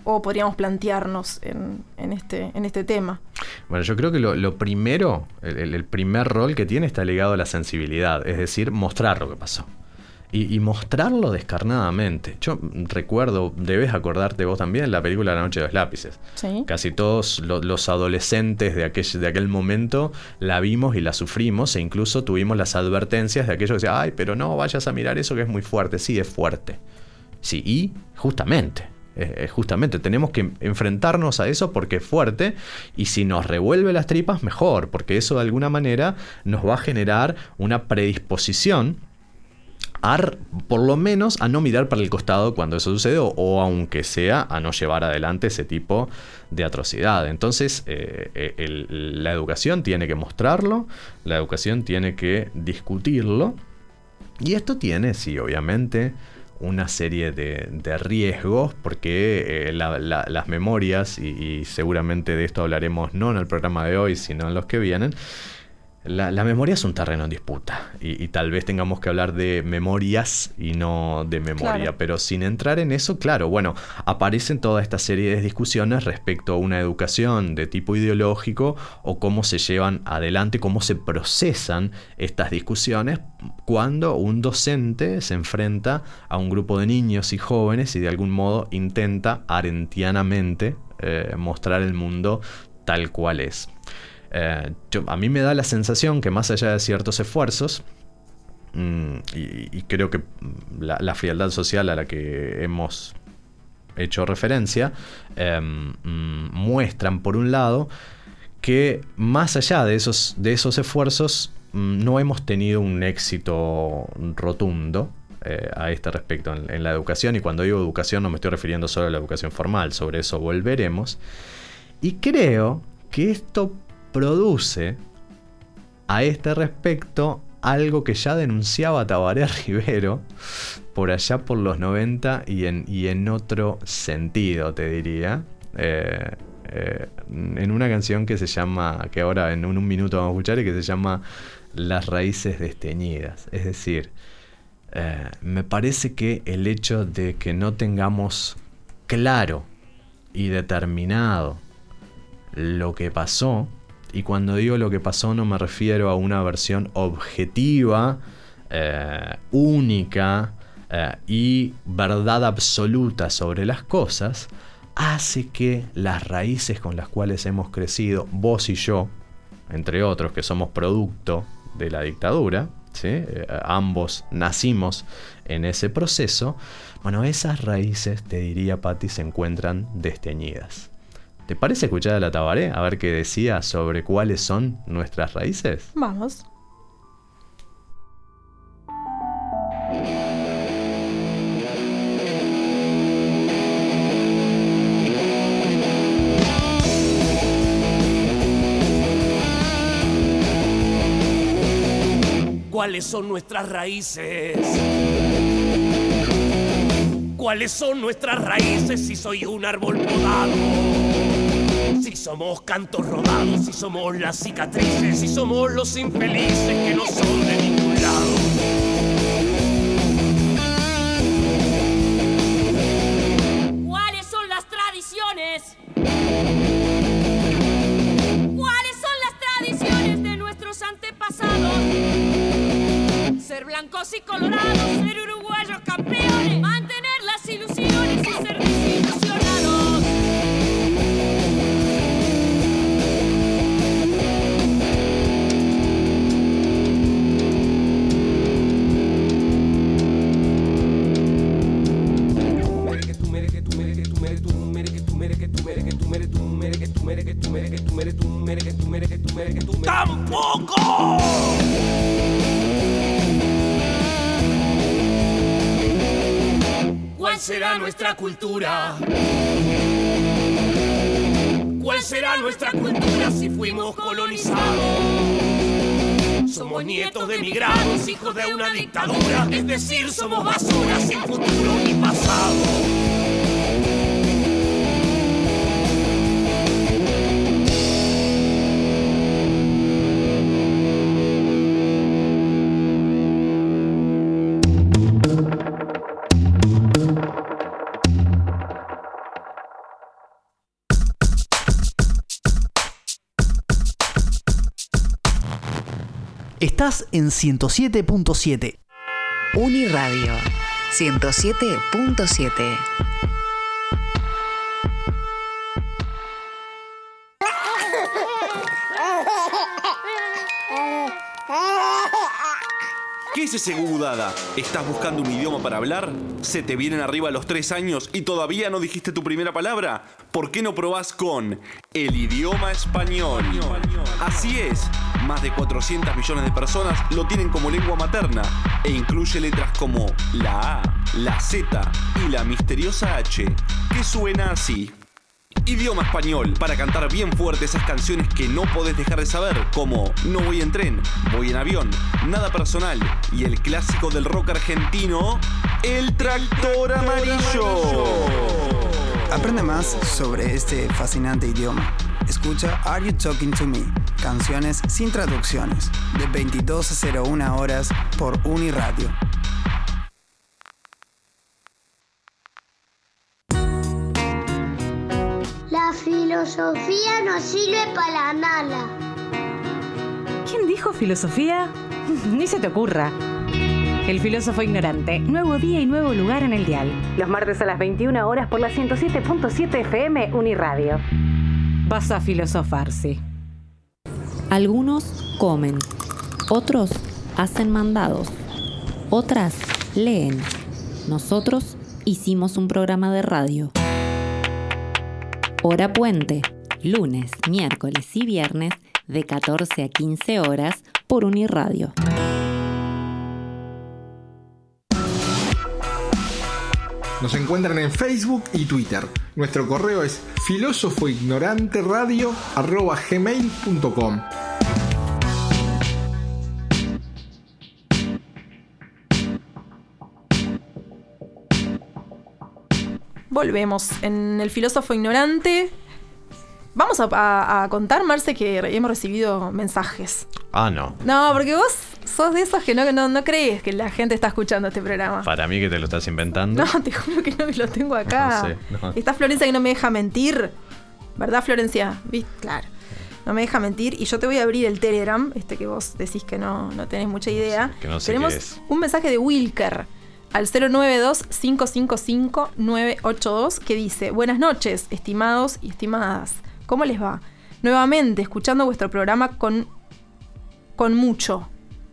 o podríamos plantearnos en, en, este, en este tema? Bueno, yo creo que lo, lo primero, el, el primer rol que tiene está ligado a la sensibilidad, es decir, mostrar lo que pasó. Y, y mostrarlo descarnadamente. Yo recuerdo, debes acordarte vos también, la película La noche de los lápices. ¿Sí? Casi todos lo, los adolescentes de aquel, de aquel momento la vimos y la sufrimos, e incluso tuvimos las advertencias de aquellos que decían, ay, pero no vayas a mirar eso que es muy fuerte. Sí, es fuerte. Sí, y justamente, eh, justamente tenemos que enfrentarnos a eso porque es fuerte, y si nos revuelve las tripas, mejor, porque eso de alguna manera nos va a generar una predisposición a, por lo menos, a no mirar para el costado cuando eso sucede, o, o aunque sea a no llevar adelante ese tipo de atrocidad. Entonces eh, el, la educación tiene que mostrarlo, la educación tiene que discutirlo, y esto tiene, sí, obviamente, una serie de, de riesgos, porque eh, la, la, las memorias, y, y seguramente de esto hablaremos no en el programa de hoy, sino en los que vienen. La, la memoria es un terreno en disputa, y, y tal vez tengamos que hablar de memorias y no de memoria, claro. Pero sin entrar en eso, claro, bueno, aparecen toda esta serie de discusiones respecto a una educación de tipo ideológico, o cómo se llevan adelante, cómo se procesan estas discusiones cuando un docente se enfrenta a un grupo de niños y jóvenes y de algún modo intenta arendtianamente eh, mostrar el mundo tal cual es. Eh, yo, a mí me da la sensación que más allá de ciertos esfuerzos, mmm, y, y creo que la, la frialdad social a la que hemos hecho referencia, eh, mmm, muestran por un lado que más allá de esos, de esos esfuerzos mmm, no hemos tenido un éxito rotundo eh, a este respecto en, en la educación, y cuando digo educación no me estoy refiriendo solo a la educación formal, sobre eso volveremos, y creo que esto produce a este respecto algo que ya denunciaba Tabaré Rivero por allá por los noventa, y en, y en otro sentido, te diría, eh, eh, en una canción que se llama, que ahora en un, un minuto vamos a escuchar, y que se llama Las raíces desteñidas. Es decir, eh, me parece que el hecho de que no tengamos claro y determinado lo que pasó, y cuando digo lo que pasó no me refiero a una versión objetiva, eh, única eh, y verdad absoluta sobre las cosas, hace que las raíces con las cuales hemos crecido, vos y yo, entre otros, que somos producto de la dictadura, ¿sí? eh, ambos nacimos en ese proceso, bueno, esas raíces, te diría, Pati, se encuentran desteñidas. ¿Te parece escuchar a la Tabaré a ver qué decía sobre cuáles son nuestras raíces? Vamos. ¿Cuáles son nuestras raíces? ¿Cuáles son nuestras raíces si soy un árbol podado? Si somos cantos rodados, si somos las cicatrices, si somos los infelices que no son de ningún lado. ¿Cuáles son las tradiciones? ¿Cuáles son las tradiciones de nuestros antepasados? Ser blancos y colorados, ser uruguayos campeones, mantener las ilusiones y ser desilusionados. ¡Tampoco! ¿Cuál será nuestra cultura? ¿Cuál será nuestra cultura si fuimos colonizados? Somos nietos de migrados, hijos de una dictadura, es decir, somos basura sin futuro ni pasado. Estás en ciento siete punto siete. Uniradio ciento siete punto siete. ¿Qué es ese gugudada? ¿Estás buscando un idioma para hablar? ¿Se te vienen arriba los tres años y todavía no dijiste tu primera palabra? ¿Por qué no probás con el idioma español? Así es, más de cuatrocientos millones de personas lo tienen como lengua materna e incluye letras como la A, la Z y la misteriosa H, que suena así. Idioma español, para cantar bien fuerte esas canciones que no podés dejar de saber, como No voy en tren, voy en avión, Nada personal y el clásico del rock argentino, El tractor amarillo. Aprende más sobre este fascinante idioma. Escucha Are You Talking to Me? Canciones sin traducciones, de veintidós a cero una horas por Uniradio. La filosofía no sirve para nada. ¿Quién dijo filosofía? Ni se te ocurra. El filósofo ignorante. Nuevo día y nuevo lugar en el dial. Los martes a las veintiuna horas por la ciento siete punto siete F M Uniradio. Vas a filosofar, sí. Algunos comen. Otros hacen mandados. Otras leen. Nosotros hicimos un programa de radio. Hora Puente, lunes, miércoles y viernes de catorce a quince horas por Uniradio. Nos encuentran en Facebook y Twitter. Nuestro correo es filósofoignoranteradio arroba gmail punto com. Volvemos en El Filósofo Ignorante. Vamos a, a, a contar, Marce, que hemos recibido mensajes. Ah, no. No, porque vos sos de esos que no, no, no crees que la gente está escuchando este programa. Para mí que te lo estás inventando. No, te juro que no, que lo tengo acá. No sé, no. Está Florencia que no me deja mentir. ¿Verdad, Florencia? ¿Viste? Claro. No me deja mentir. Y yo te voy a abrir el Telegram, este que vos decís que no, no tenés mucha idea. Que no sé Tenemos qué es. un mensaje de Wilker al cero nueve dos, cinco cinco cinco, nueve ocho dos que dice: buenas noches, estimados y estimadas. ¿Cómo les va? Nuevamente, escuchando vuestro programa con, con mucho.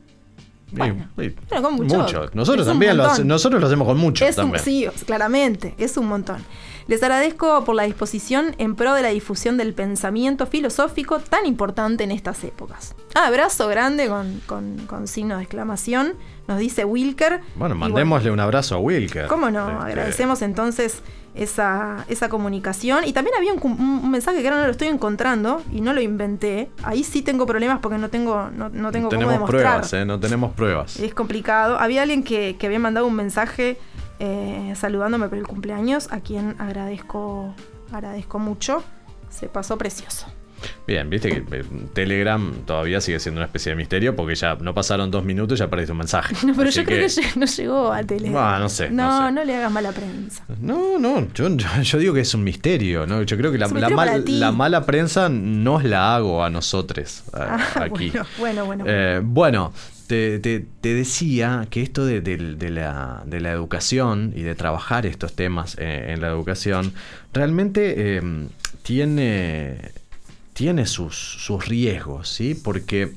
Bueno, sí, sí. Bueno, con mucho. mucho. Nosotros también lo, hace, nosotros lo hacemos con mucho. Es también. Un, sí, claramente, es un montón. Les agradezco por la disposición en pro de la difusión del pensamiento filosófico tan importante en estas épocas. Ah, abrazo grande con, con, con signo de exclamación, nos dice Wilker. Bueno, mandémosle bueno, un abrazo a Wilker. ¿Cómo no? Este... Agradecemos entonces esa, esa comunicación. Y también había un, un, un mensaje que ahora no lo estoy encontrando y no lo inventé. Ahí sí tengo problemas porque no tengo, no, no tengo cómo demostrar. Pruebas, ¿eh? No tenemos pruebas. Es complicado. Había alguien que, que había mandado un mensaje eh, saludándome por el cumpleaños, a quien agradezco, agradezco mucho. Se pasó precioso. Bien, viste que Telegram todavía sigue siendo una especie de misterio porque ya no pasaron dos minutos y ya aparece un mensaje. No, pero Así yo creo que, que no llegó a Telegram. Ah, no sé. No, no, sé. no le hagas mala prensa. No, no, yo, yo, yo digo que es un misterio, ¿no? Yo creo que la, la, mal, la mala prensa nos la hago a nosotros ah, aquí. Bueno, bueno, bueno. Eh, bueno, te, te, te decía que esto de, de, de, la, de la educación y de trabajar estos temas eh, en la educación realmente eh, tiene... tiene sus, sus riesgos, ¿sí? Porque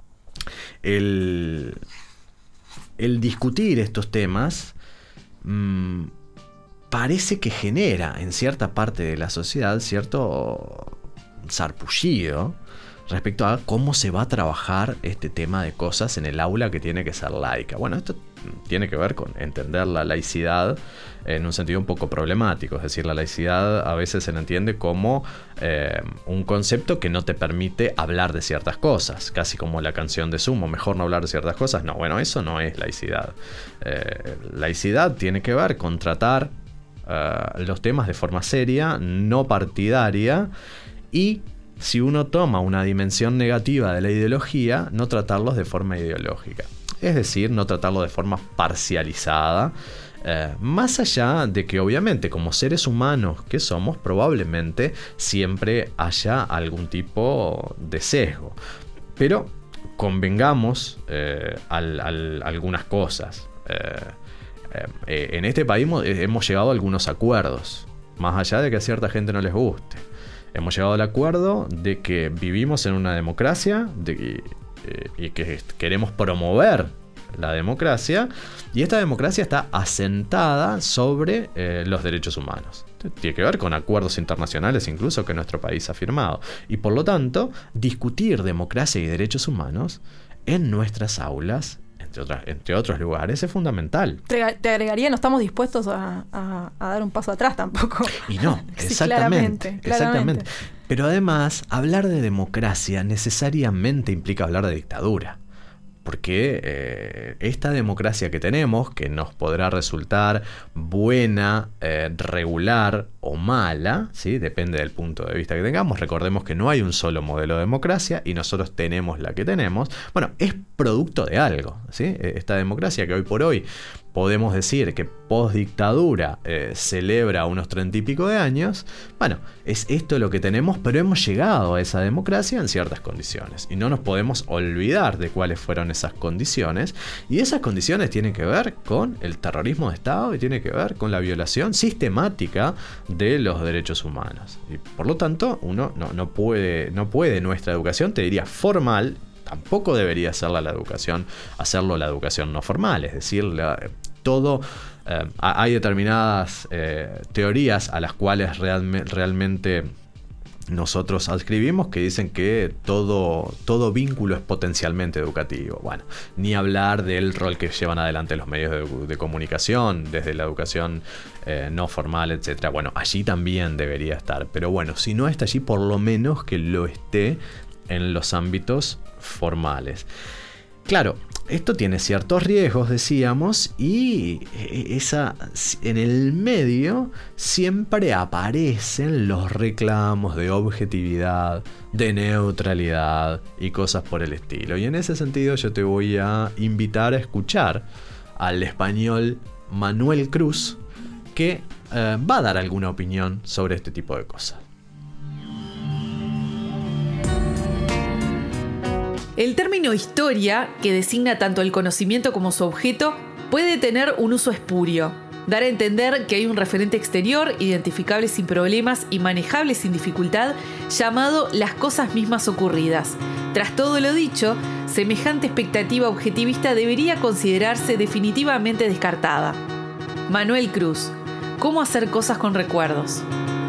el, el discutir estos temas mmm, parece que genera en cierta parte de la sociedad cierto sarpullido respecto a cómo se va a trabajar este tema de cosas en el aula que tiene que ser laica. Bueno, esto tiene que ver con entender la laicidad en un sentido un poco problemático. Es decir, la laicidad a veces se la entiende como eh, un concepto que no te permite hablar de ciertas cosas, casi como la canción de Sumo, mejor no hablar de ciertas cosas. No, bueno, eso no es laicidad. Eh, laicidad tiene que ver con tratar uh, los temas de forma seria, no partidaria, y si uno toma una dimensión negativa de la ideología, no tratarlos de forma ideológica. Es decir, no tratarlo de forma parcializada, eh, más allá de que obviamente como seres humanos que somos, probablemente siempre haya algún tipo de sesgo. Pero convengamos eh, al, al, algunas cosas. Eh, eh, en este país hemos llegado a algunos acuerdos, más allá de que a cierta gente no les guste. Hemos llegado al acuerdo de que vivimos en una democracia de que, eh, y que queremos promover la democracia, y esta democracia está asentada sobre eh, los derechos humanos. Tiene que ver con acuerdos internacionales incluso que nuestro país ha firmado. Y por lo tanto, discutir democracia y derechos humanos en nuestras aulas, entre, otras, entre otros lugares, es fundamental. Te, te agregaría, no estamos dispuestos a, a, a dar un paso atrás tampoco. Y no, sí, exactamente, claramente, exactamente. claramente. Pero además, hablar de democracia necesariamente implica hablar de dictadura. Porque eh, esta democracia que tenemos, que nos podrá resultar buena, eh, regular o mala, ¿sí? Depende del punto de vista que tengamos. Recordemos que no hay un solo modelo de democracia y nosotros tenemos la que tenemos. Bueno, es producto de algo, ¿sí? Esta democracia que hoy por hoy podemos decir que post-dictadura eh, celebra unos treinta y pico de años. Bueno, es esto lo que tenemos, pero hemos llegado a esa democracia en ciertas condiciones. Y no nos podemos olvidar de cuáles fueron esas condiciones. Y esas condiciones tienen que ver con el terrorismo de Estado y tienen que ver con la violación sistemática de los derechos humanos. Y por lo tanto, uno no, no puede, no puede nuestra educación, te diría formal, tampoco debería hacerla la educación, hacerlo la educación no formal, es decir, la, todo, eh, hay determinadas eh, teorías a las cuales realme, realmente nosotros adscribimos que dicen que todo, todo vínculo es potencialmente educativo. Bueno, ni hablar del rol que llevan adelante los medios de, de comunicación, desde la educación eh, no formal, etcétera. Bueno, allí también debería estar, pero bueno, si no está allí, por lo menos que lo esté en los ámbitos formales. Claro, esto tiene ciertos riesgos, decíamos, y esa, en el medio siempre aparecen los reclamos de objetividad, de neutralidad y cosas por el estilo. Y en ese sentido yo te voy a invitar a escuchar al español Manuel Cruz, que eh, va a dar alguna opinión sobre este tipo de cosas. El término historia, que designa tanto el conocimiento como su objeto, puede tener un uso espurio, dar a entender que hay un referente exterior, identificable sin problemas y manejable sin dificultad, llamado las cosas mismas ocurridas. Tras todo lo dicho, semejante expectativa objetivista debería considerarse definitivamente descartada. Manuel Cruz, ¿cómo hacer cosas con recuerdos?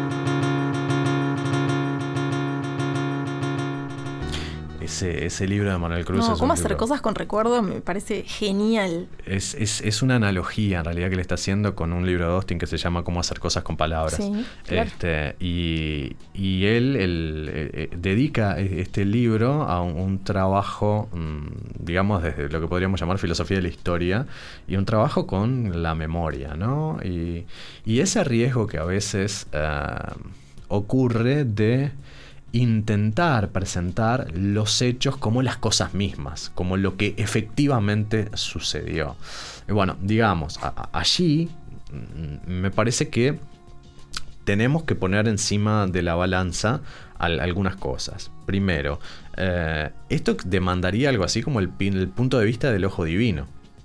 Ese, ese libro de Manuel Cruz. No, es cómo un hacer libro, cosas con recuerdos me parece genial. Es, es, es una analogía en realidad que le está haciendo con un libro de Austin que se llama Cómo hacer cosas con palabras. Sí, claro. Este, y, y él, él eh, dedica este libro a un, un trabajo, mmm, digamos, desde lo que podríamos llamar filosofía de la historia, y un trabajo con la memoria, ¿no? Y, y ese riesgo que a veces uh, ocurre de intentar presentar los hechos como las cosas mismas, como lo que efectivamente sucedió. Y bueno, digamos, a, a, allí me parece que tenemos que poner encima de la balanza al, algunas cosas. Primero, eh, esto demandaría algo así como el, el punto de vista del ojo divino.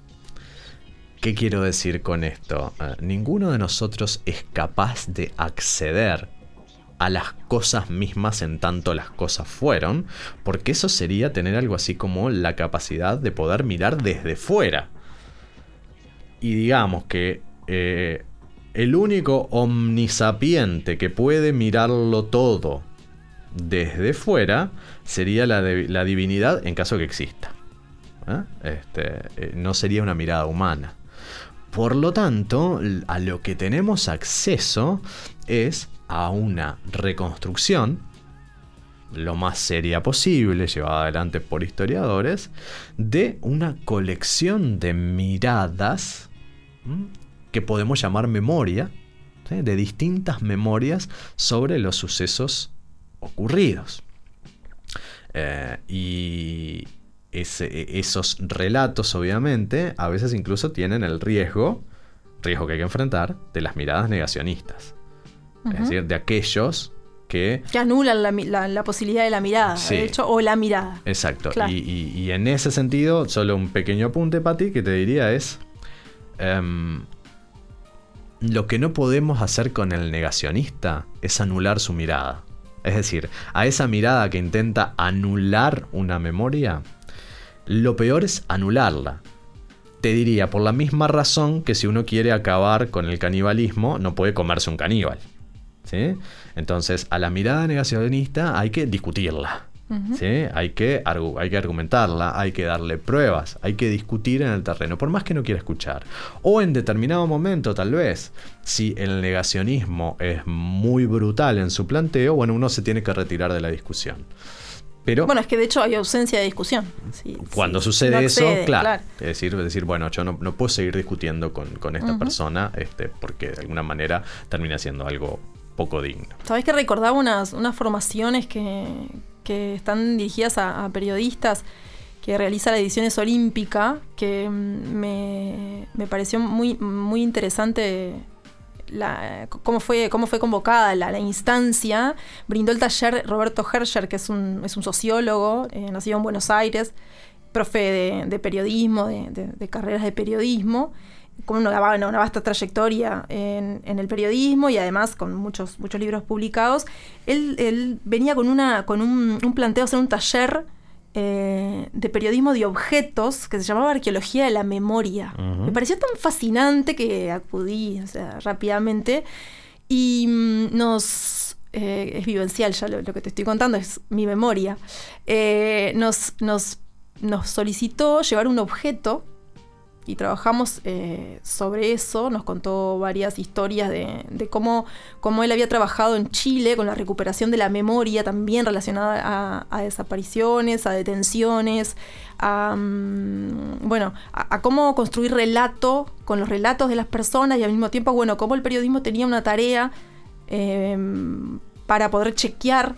¿Qué quiero decir con esto? Eh, ninguno de nosotros es capaz de acceder a las cosas mismas en tanto las cosas fueron, porque eso sería tener algo así como la capacidad de poder mirar desde fuera. Y digamos que eh, el único omnisapiente que puede mirarlo todo desde fuera sería la, de, la divinidad, en caso que exista. ¿Eh? Este, eh, no sería una mirada humana. Por lo tanto, a lo que tenemos acceso es a una reconstrucción lo más seria posible, llevada adelante por historiadores, de una colección de miradas, ¿m? que podemos llamar memoria, ¿sí? De distintas memorias sobre los sucesos ocurridos. Eh, y ese, esos relatos, obviamente, a veces incluso tienen el riesgo, riesgo que hay que enfrentar, de las miradas negacionistas. Uh-huh. Es decir, de aquellos que... Que anulan la, la, la posibilidad de la mirada, Sí. de hecho, o la mirada. Exacto. Claro. Y, y, y en ese sentido, solo un pequeño apunte, Pati, que te diría es... Um, lo que no podemos hacer con el negacionista es anular su mirada. Es decir, a esa mirada que intenta anular una memoria, lo peor es anularla. Te diría, por la misma razón que si uno quiere acabar con el canibalismo, no puede comerse un caníbal. ¿Sí? Entonces, a la mirada negacionista hay que discutirla. Uh-huh. ¿Sí? Hay que, argu- hay que argumentarla, hay que darle pruebas, hay que discutir en el terreno, por más que no quiera escuchar. O en determinado momento, tal vez, si el negacionismo es muy brutal en su planteo, bueno, uno se tiene que retirar de la discusión. Pero bueno, es que de hecho hay ausencia de discusión. Sí, cuando sí, sucede no eso, accede, claro, claro. Es decir, es decir, bueno, yo no, no puedo seguir discutiendo con, con esta Uh-huh. persona, este, porque de alguna manera termina siendo algo poco digno. ¿Sabés que recordaba unas, unas formaciones que, que están dirigidas a, a periodistas que realiza la Ediciones Olímpica, que me, me pareció muy, muy interesante la, cómo, fue, cómo fue convocada la, la instancia? Brindó el taller Roberto Herscher, que es un, es un sociólogo, eh, nacido en Buenos Aires, profe de, de periodismo, de, de, de carreras de periodismo, con una, una, una vasta trayectoria en, en el periodismo y además con muchos, muchos libros publicados. Él, él venía con, una, con un, un planteo, hacer un taller eh, de periodismo de objetos que se llamaba Arqueología de la Memoria. Uh-huh. Me pareció tan fascinante que acudí, o sea, rápidamente, y mm, nos... Eh, es vivencial ya lo, lo que te estoy contando, es mi memoria. Eh, nos, nos, nos solicitó llevar un objeto y trabajamos eh, sobre eso. Nos contó varias historias de, de cómo, cómo él había trabajado en Chile con la recuperación de la memoria, también relacionada a, a desapariciones, a detenciones, a, um, bueno, a, a cómo construir relato con los relatos de las personas y al mismo tiempo, bueno, cómo el periodismo tenía una tarea eh, para poder chequear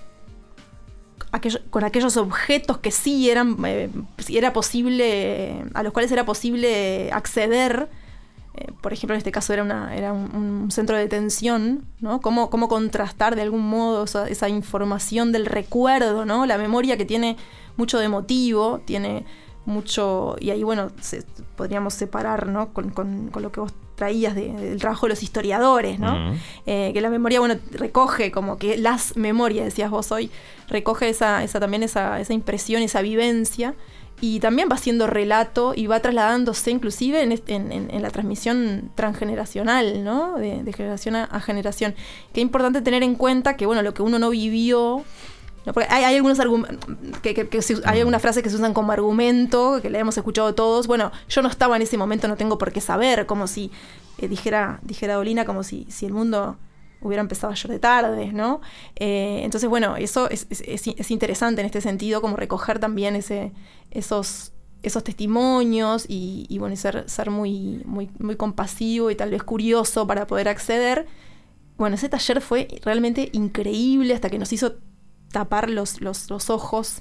Aquello, con aquellos objetos que sí eran eh, era posible, a los cuales era posible acceder. Eh, por ejemplo, en este caso era, una, era un, un centro de detención, ¿no? Cómo, cómo contrastar de algún modo esa, esa información del recuerdo, ¿no? La memoria, que tiene mucho de emotivo, tiene mucho... Y ahí, bueno, se, podríamos separar, ¿no? Con, con, con lo que vos traías de, del trabajo de los historiadores, ¿no? Uh-huh. Eh, que la memoria, bueno, recoge como que las memorias, decías vos hoy, recoge esa, esa también esa, esa impresión, esa vivencia, y también va haciendo relato y va trasladándose inclusive en, en, en, en la transmisión transgeneracional, ¿no? De, de generación a, a generación. Que es importante tener en cuenta que, bueno, lo que uno no vivió... No, porque hay, hay algunos argumentos que, que, que se, hay algunas frases que se usan como argumento, que le hemos escuchado todos. Bueno, yo no estaba en ese momento, no tengo por qué saber, como si eh, dijera, dijera Dolina, como si, si el mundo hubiera empezado ayer de tarde, ¿no? Eh, entonces, bueno, eso es, es, es, es interesante en este sentido, como recoger también ese, esos, esos testimonios y, y bueno, y ser, ser muy, muy, muy compasivo y tal vez curioso para poder acceder. Bueno, ese taller fue realmente increíble, hasta que nos hizo tapar los, los, los ojos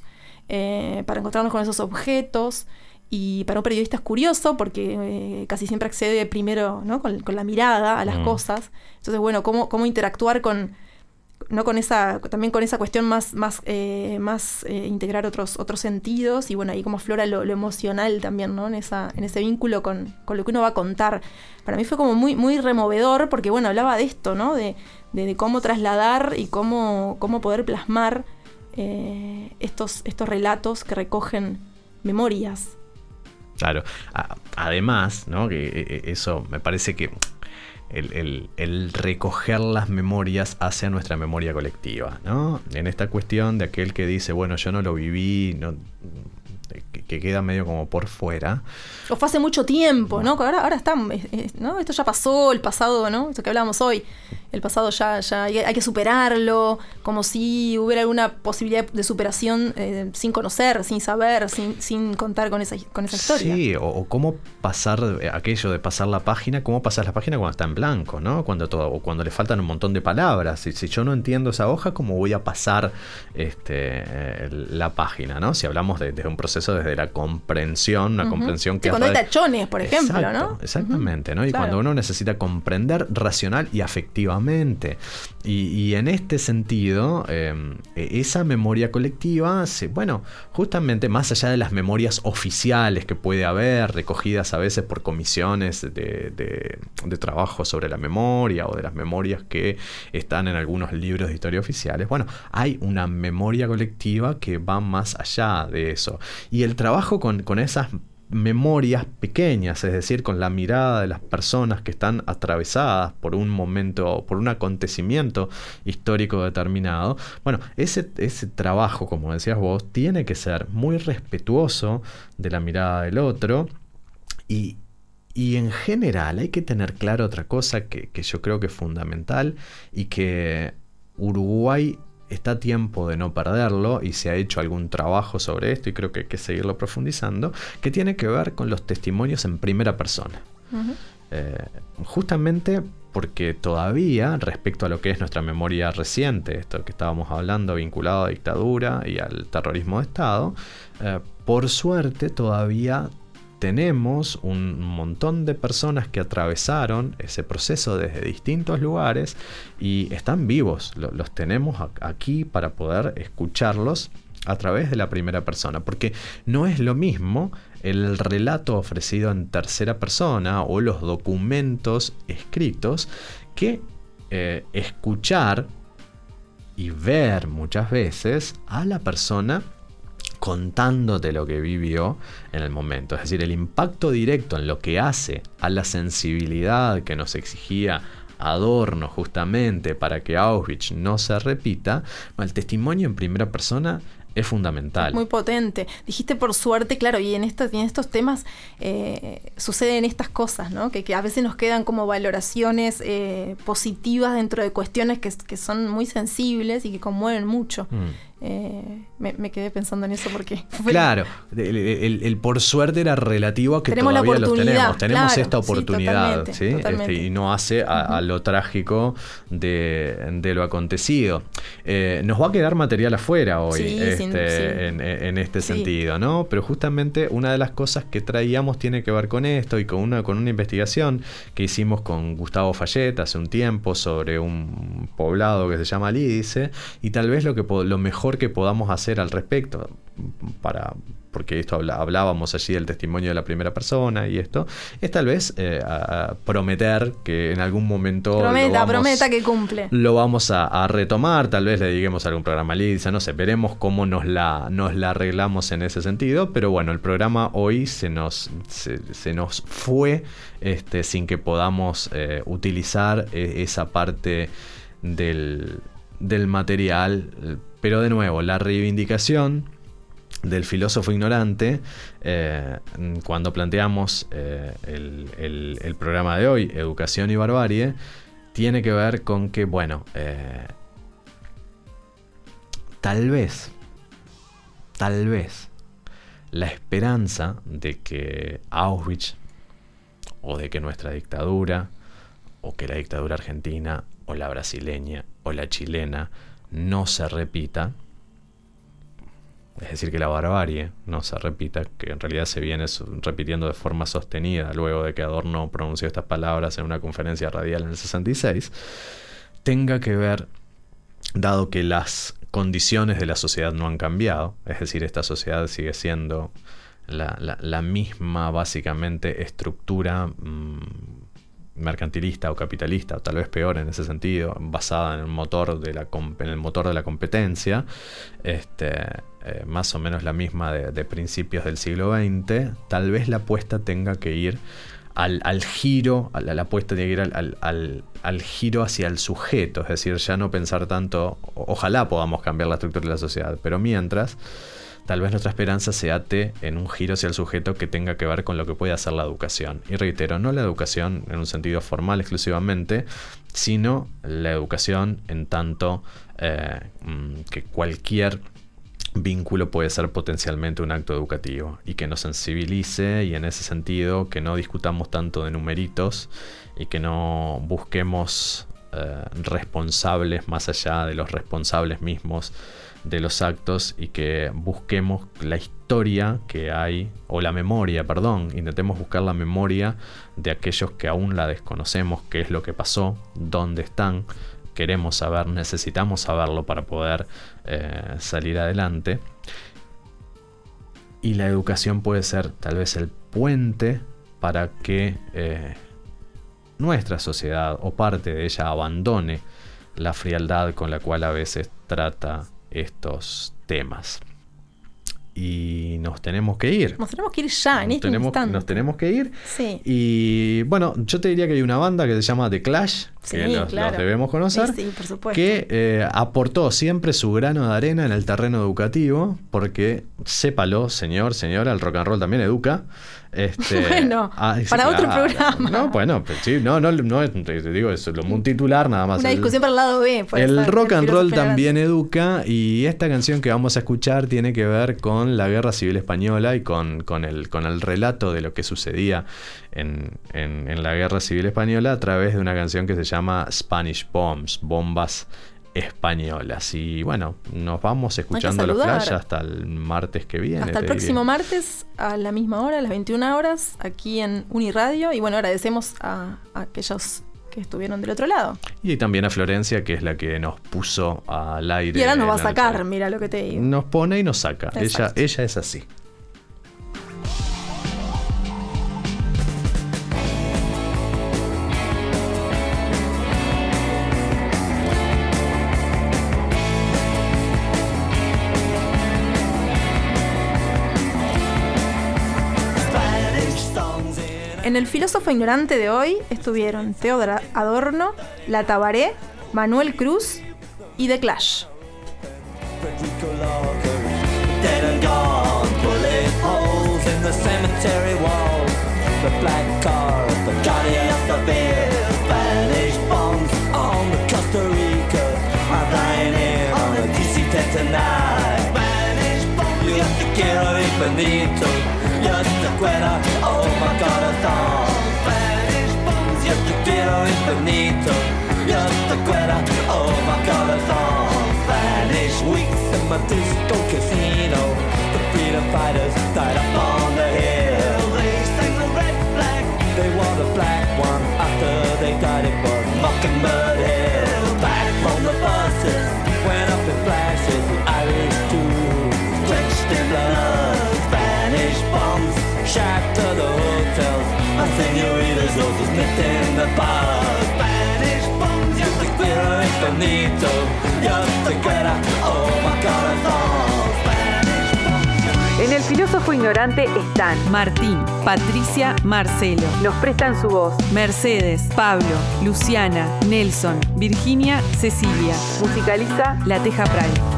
eh, para encontrarnos con esos objetos. Y para un periodista es curioso porque eh, casi siempre accede primero, ¿no? con, con la mirada a las mm. cosas. Entonces, bueno, cómo, cómo interactuar con, ¿no? con esa, también con esa cuestión más, más, eh, más eh, integrar otros, otros sentidos, y bueno, ahí como aflora lo, lo emocional también, ¿no? En esa, en ese vínculo con, con lo que uno va a contar. Para mí fue como muy, muy removedor, porque bueno, hablaba de esto, ¿no? De, de, de cómo trasladar y cómo, cómo poder plasmar eh, estos, estos relatos que recogen memorias. Claro. A, además, ¿no? Que eso me parece que el, el, el recoger las memorias hace a nuestra memoria colectiva, ¿no? En esta cuestión de aquel que dice, bueno, yo no lo viví, no, que, que queda medio como por fuera. O fue hace mucho tiempo, ¿no? Ahora, ahora está, ¿no? Esto ya pasó, el pasado, ¿no? Esto que hablábamos hoy. El pasado ya, ya hay, hay que superarlo, como si hubiera alguna posibilidad de superación eh, sin conocer, sin saber, sin, sin contar con esa, con esa historia. Sí, o, o cómo pasar aquello de pasar la página, cómo pasar la página cuando está en blanco, ¿no? Cuando todo, o cuando le faltan un montón de palabras. Si, si yo no entiendo esa hoja, ¿cómo voy a pasar este, eh, la página, ¿no? Si hablamos de, de un proceso desde la comprensión, una uh-huh. comprensión que... Sí, cuando hay tachones, por ejemplo, Exacto, ¿no? Exactamente, uh-huh. ¿no? Y claro. cuando uno necesita comprender racional y afectivamente continuamente. Y, y en este sentido, eh, esa memoria colectiva, se, bueno, justamente más allá de las memorias oficiales que puede haber, recogidas a veces por comisiones de, de, de trabajo sobre la memoria o de las memorias que están en algunos libros de historia oficiales, bueno, hay una memoria colectiva que va más allá de eso. Y el trabajo con, con esas memorias pequeñas, es decir, con la mirada de las personas que están atravesadas por un momento, por un acontecimiento histórico determinado, bueno, ese, ese trabajo, como decías vos, tiene que ser muy respetuoso de la mirada del otro y, y en general hay que tener claro otra cosa que, que yo creo que es fundamental y que Uruguay está a tiempo de no perderlo y se ha hecho algún trabajo sobre esto y creo que hay que seguirlo profundizando, que tiene que ver con los testimonios en primera persona. Uh-huh. Eh, justamente porque todavía, respecto a lo que es nuestra memoria reciente, esto que estábamos hablando vinculado a dictadura y al terrorismo de Estado, eh, por suerte todavía tenemos un montón de personas que atravesaron ese proceso desde distintos lugares y están vivos. Los tenemos aquí para poder escucharlos a través de la primera persona, porque no es lo mismo el relato ofrecido en tercera persona o los documentos escritos que eh, escuchar y ver muchas veces a la persona contándote lo que vivió en el momento. Es decir, el impacto directo en lo que hace a la sensibilidad que nos exigía Adorno justamente para que Auschwitz no se repita, el testimonio en primera persona es fundamental. Muy potente. Dijiste por suerte, claro, y en estos, en estos temas eh, suceden estas cosas, ¿no? Que, que a veces nos quedan como valoraciones eh, positivas dentro de cuestiones que, que son muy sensibles y que conmueven mucho. Mm. Eh, me, me quedé pensando en eso porque... Claro, el, el, el por suerte era relativo a que tenemos todavía los tenemos. Tenemos claro, esta oportunidad, sí, totalmente, ¿sí? Totalmente. Este, y no hace a, uh-huh. a lo trágico de, de lo acontecido. Eh, nos va a quedar material afuera hoy, sí, este, sin, sí. en, en este sí. sentido, ¿no? Pero justamente una de las cosas que traíamos tiene que ver con esto y con una, con una investigación que hicimos con Gustavo Fayet hace un tiempo sobre un poblado que se llama Lídice, y tal vez lo, que, lo mejor que podamos hacer al respecto, para, porque esto habla, hablábamos allí del testimonio de la primera persona y esto, es tal vez eh, a, a prometer que en algún momento prometa, lo vamos, prometa que cumple. Lo vamos a, a retomar, tal vez le dediquemos a algún programa Lisa, no sé, veremos cómo nos la, nos la arreglamos en ese sentido, pero bueno, el programa hoy se nos, se, se nos fue este, sin que podamos eh, utilizar eh, esa parte del, del material. Pero de nuevo, la reivindicación del filósofo ignorante, eh, cuando planteamos eh, el, el, el programa de hoy, Educación y Barbarie, tiene que ver con que, bueno, eh, tal vez, tal vez, la esperanza de que Auschwitz, o de que nuestra dictadura, o que la dictadura argentina, o la brasileña, o la chilena, no se repita, es decir, que la barbarie no se repita, que en realidad se viene repitiendo de forma sostenida luego de que Adorno pronunció estas palabras en una conferencia radial en el sesenta y seis, tenga que ver, dado que las condiciones de la sociedad no han cambiado, es decir, esta sociedad sigue siendo la, la, la misma básicamente estructura mmm, mercantilista o capitalista, o tal vez peor en ese sentido, basada en el motor de la, en el motor de la competencia, este, eh, más o menos la misma de, de principios del siglo veinte, tal vez la apuesta tenga que ir al, al giro, a la, la apuesta tiene que ir al, al, al, al giro hacia el sujeto, es decir, ya no pensar tanto, ojalá podamos cambiar la estructura de la sociedad, pero mientras, tal vez nuestra esperanza se ate en un giro hacia el sujeto que tenga que ver con lo que puede hacer la educación. Y reitero, no la educación en un sentido formal exclusivamente, sino la educación en tanto eh, que cualquier vínculo puede ser potencialmente un acto educativo y que nos sensibilice, y en ese sentido que no discutamos tanto de numeritos y que no busquemos eh, responsables más allá de los responsables mismos de los actos y que busquemos la historia que hay, o la memoria, perdón, intentemos buscar la memoria de aquellos que aún la desconocemos, qué es lo que pasó, dónde están, queremos saber, necesitamos saberlo para poder eh, salir adelante. Y la educación puede ser tal vez el puente para que eh, nuestra sociedad o parte de ella abandone la frialdad con la cual a veces trata estos temas. Y nos tenemos que ir. Nos tenemos que ir ya, en nos este tenemos, instante. Nos tenemos que ir. Sí. Y bueno, yo te diría que hay una banda que se llama The Clash, Sí, que los, claro. los debemos conocer, Sí, sí, por supuesto. que eh, aportó siempre su grano de arena en el terreno educativo, porque sépalo, señor, señora, el rock and roll también educa. Este, Bueno, ah, sí, para otro claro. programa. No, bueno, pues sí, no, no, no es, te digo, es un titular nada más. Una El- discusión para el lado B. puede el ser, rock el and roll filósofo también educa, y esta canción que vamos a escuchar tiene que ver con la Guerra Civil Española y con, con, el, con el relato de lo que sucedía en, en, en la Guerra Civil Española a través de una canción que se llama Spanish Bombs, bombas españolas. Y bueno, nos vamos escuchando los saludar. Clash hasta el martes que viene. Hasta el te próximo diría. martes a la misma hora, a las veintiuna horas, aquí en Uniradio. Y bueno, agradecemos a, a aquellos que estuvieron del otro lado. Y también a Florencia, que es la que nos puso al aire. Y ahora nos va a en la sacar, noche. mira lo que te digo. Nos pone y nos saca. Ella, Exacto. ella es así. En el filósofo ignorante de hoy estuvieron Teodoro Adorno, La Tabaré, Manuel Cruz y The Clash. Dead and gone, bullet holes in the cemetery wall. The black car, the guardian of the beer. Spanish bombs on the Costa Rica. I'm flying in on a D C ten tonight. Spanish bombs, yo te quiero infinito. Yo te acuerdo, oh my corazón. Spanish bombs, yo te quiero infinito. Yo te acuerdo, oh my corazón. Spanish weeks in my disco casino. The freedom fighters died up on the hill. They sang the red flag. They wore the black one after they died. It was Mockingbird Hill. Back from the buses, went up in flashes. The Irish too, drenched in blood. Spanish bombs shattered the hotels. And senoritas roses nipped in the bars. Spanish bombs, yo te quiero infinito. Yo te quiero, oh my corazón. En El Filósofo Ignorante están Martín, Patricia, Marcelo. Nos prestan su voz Mercedes, Pablo, Luciana, Nelson, Virginia, Cecilia. Musicaliza La Teja Pray.